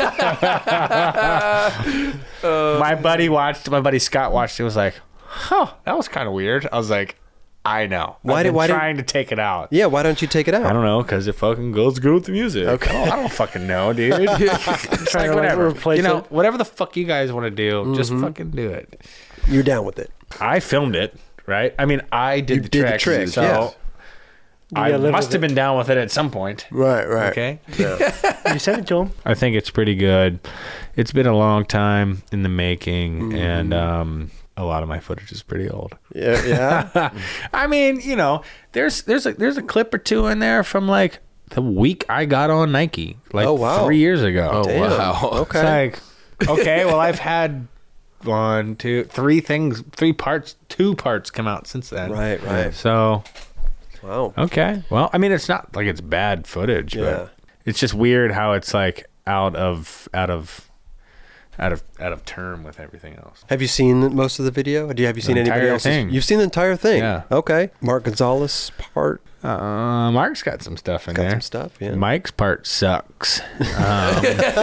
uh, my buddy watched, my buddy Scott watched it, was like, huh, that was kind of weird. I was like, I know. Why I've did been why trying did, to take it out. Yeah, why don't you take it out? I don't know, because it fucking goes good with the music. Okay. Oh, I don't fucking know, dude. It's like, whatever. You know, it. whatever the fuck you guys want to do, mm-hmm. just fucking do it. You're down with it. I filmed it, right? I mean, I did you the did trick. the trick, so yes. I must have been down with it at some point. Right, right. Okay. Yeah. You sent it to him? I think it's pretty good. It's been a long time in the making, mm. and um, a lot of my footage is pretty old. Yeah, yeah. I mean, you know, there's there's a there's a clip or two in there from like the week I got on Nike, like oh, wow. three years ago. Oh, damn. wow. Okay. It's like, okay, well, I've had one, two, three things, three parts, two parts come out since then. Right, right. So. Wow. Okay. Well, I mean, it's not like it's bad footage, yeah. but it's just weird how it's like out of out of out of out of term with everything else. Have you seen most of the video? Do you have you the seen anybody else's? Thing. You've seen the entire thing. Yeah. Okay. Mark Gonzalez part. Uh, Mark's got some stuff in got there. Some stuff. Yeah. Mike's part sucks. Um,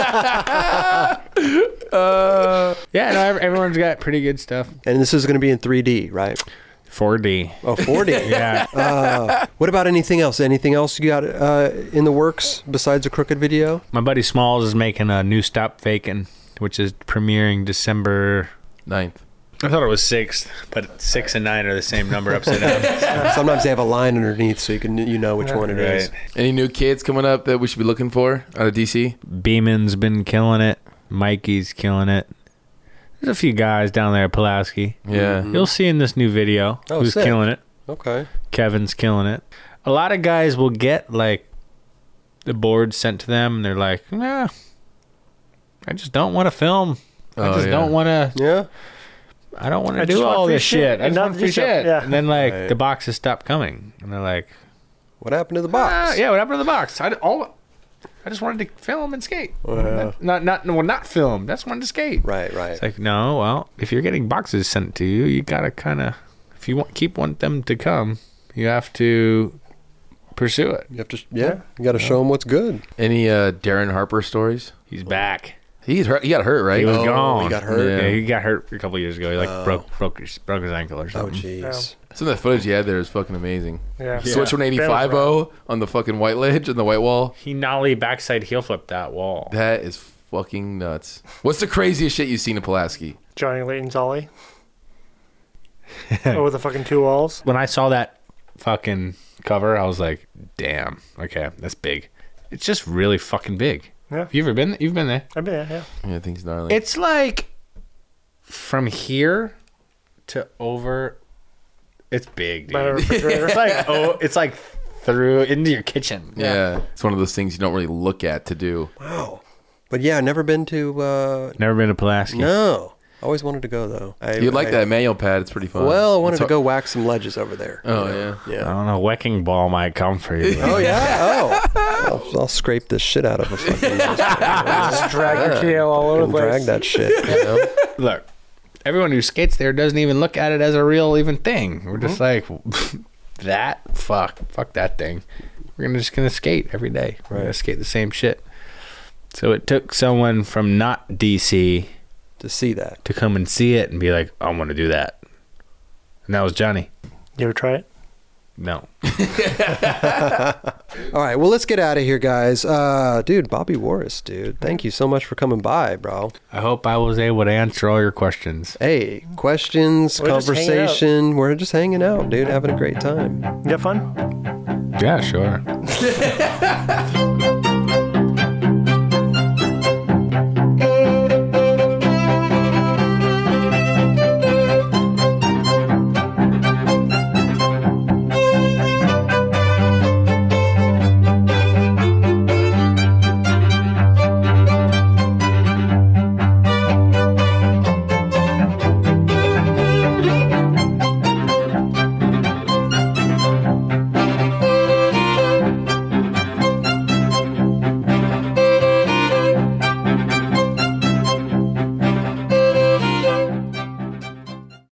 uh, yeah. No, everyone's got pretty good stuff. And this is going to be in three D, right? four D. Oh, four D. Yeah. Uh, what about anything else? Anything else you got uh, in the works besides a Crooked video? My buddy Smalls is making a new Stop Fakin', which is premiering December ninth. I thought it was sixth, but six and nine are the same number upside down. Sometimes they have a line underneath so you can you know which one it right. is. Any new kids coming up that we should be looking for out of D C? Beeman's been killing it. Mikey's killing it. There's a few guys down there at Pulaski. Yeah. Mm-hmm. You'll see in this new video oh, who's sick. killing it. Okay. Kevin's killing it. A lot of guys will get, like, the boards sent to them, and they're like, nah, I just don't want to film. I oh, just yeah. don't want to. Yeah. I don't want I to do want all free this shit. shit I just and want not free do stuff. shit. Yeah. And then, like, Right. the boxes stop coming. And they're like, What happened to the box? ah, yeah, what happened to the box? I, all, I just wanted to film and skate. Wow. Not, not, well, not film. Just wanted to skate. Right, right. It's like, no, well, if you're getting boxes sent to you, you got to kind of, if you want, keep want them to come, you have to pursue it. You have to, yeah, you got to show them what's good. Any uh, Darren Harper stories? He's back. He hurt, he got hurt, right? He was Oh, gone. he got hurt? Yeah. Yeah. he got hurt a couple years ago. He like Oh. broke broke his, broke his ankle or Oh, something. jeez. Some of the footage he had there is fucking amazing. Yeah. Switch one eighty-five oh on the fucking white ledge and the white wall. He nollie backside heel flipped that wall. That is fucking nuts. What's the craziest shit you've seen in Pulaski? Johnny Layton's Ollie. Over the fucking two walls. When I saw that fucking cover, I was like, "Damn, okay, that's big." It's just really fucking big. Yeah. Have you ever been? You've been there. I've been there, yeah. Yeah, I think it's gnarly. It's like from here to over. It's big, dude. By the refrigerator. It's like oh, it's like through into your kitchen. yeah. It's one of those things you don't really look at to do. Wow. But yeah, never been to. Uh, Never been to Pulaski. no. Always wanted to go though. I, You'd like I, that manual pad. It's pretty fun. Well, I wanted It's to hard- go whack some ledges over there. Oh, you know? I Yeah. don't know. Wrecking ball might come for you. Oh yeah. Oh. I'll, I'll scrape the shit out of a fucking. Just drag your tail all over the place. Drag that shit. You know? Look, everyone who skates there doesn't even look at it as a real even thing. We're just like that. Fuck, fuck that thing. We're gonna just gonna skate every day. We're gonna Right. skate the same shit. So it took someone from not D C To see that. to come and see it and be like, I want to do that. And that was Johnny. You ever try it? No. All right. Well, let's get out of here, guys. Uh, dude, Bobby Warris, dude. Thank you so much for coming by, bro. I hope I was able to answer all your questions. Hey, questions, We're just hanging out. conversation. We're just hanging out, dude. Having a great time. You have fun? Yeah, sure.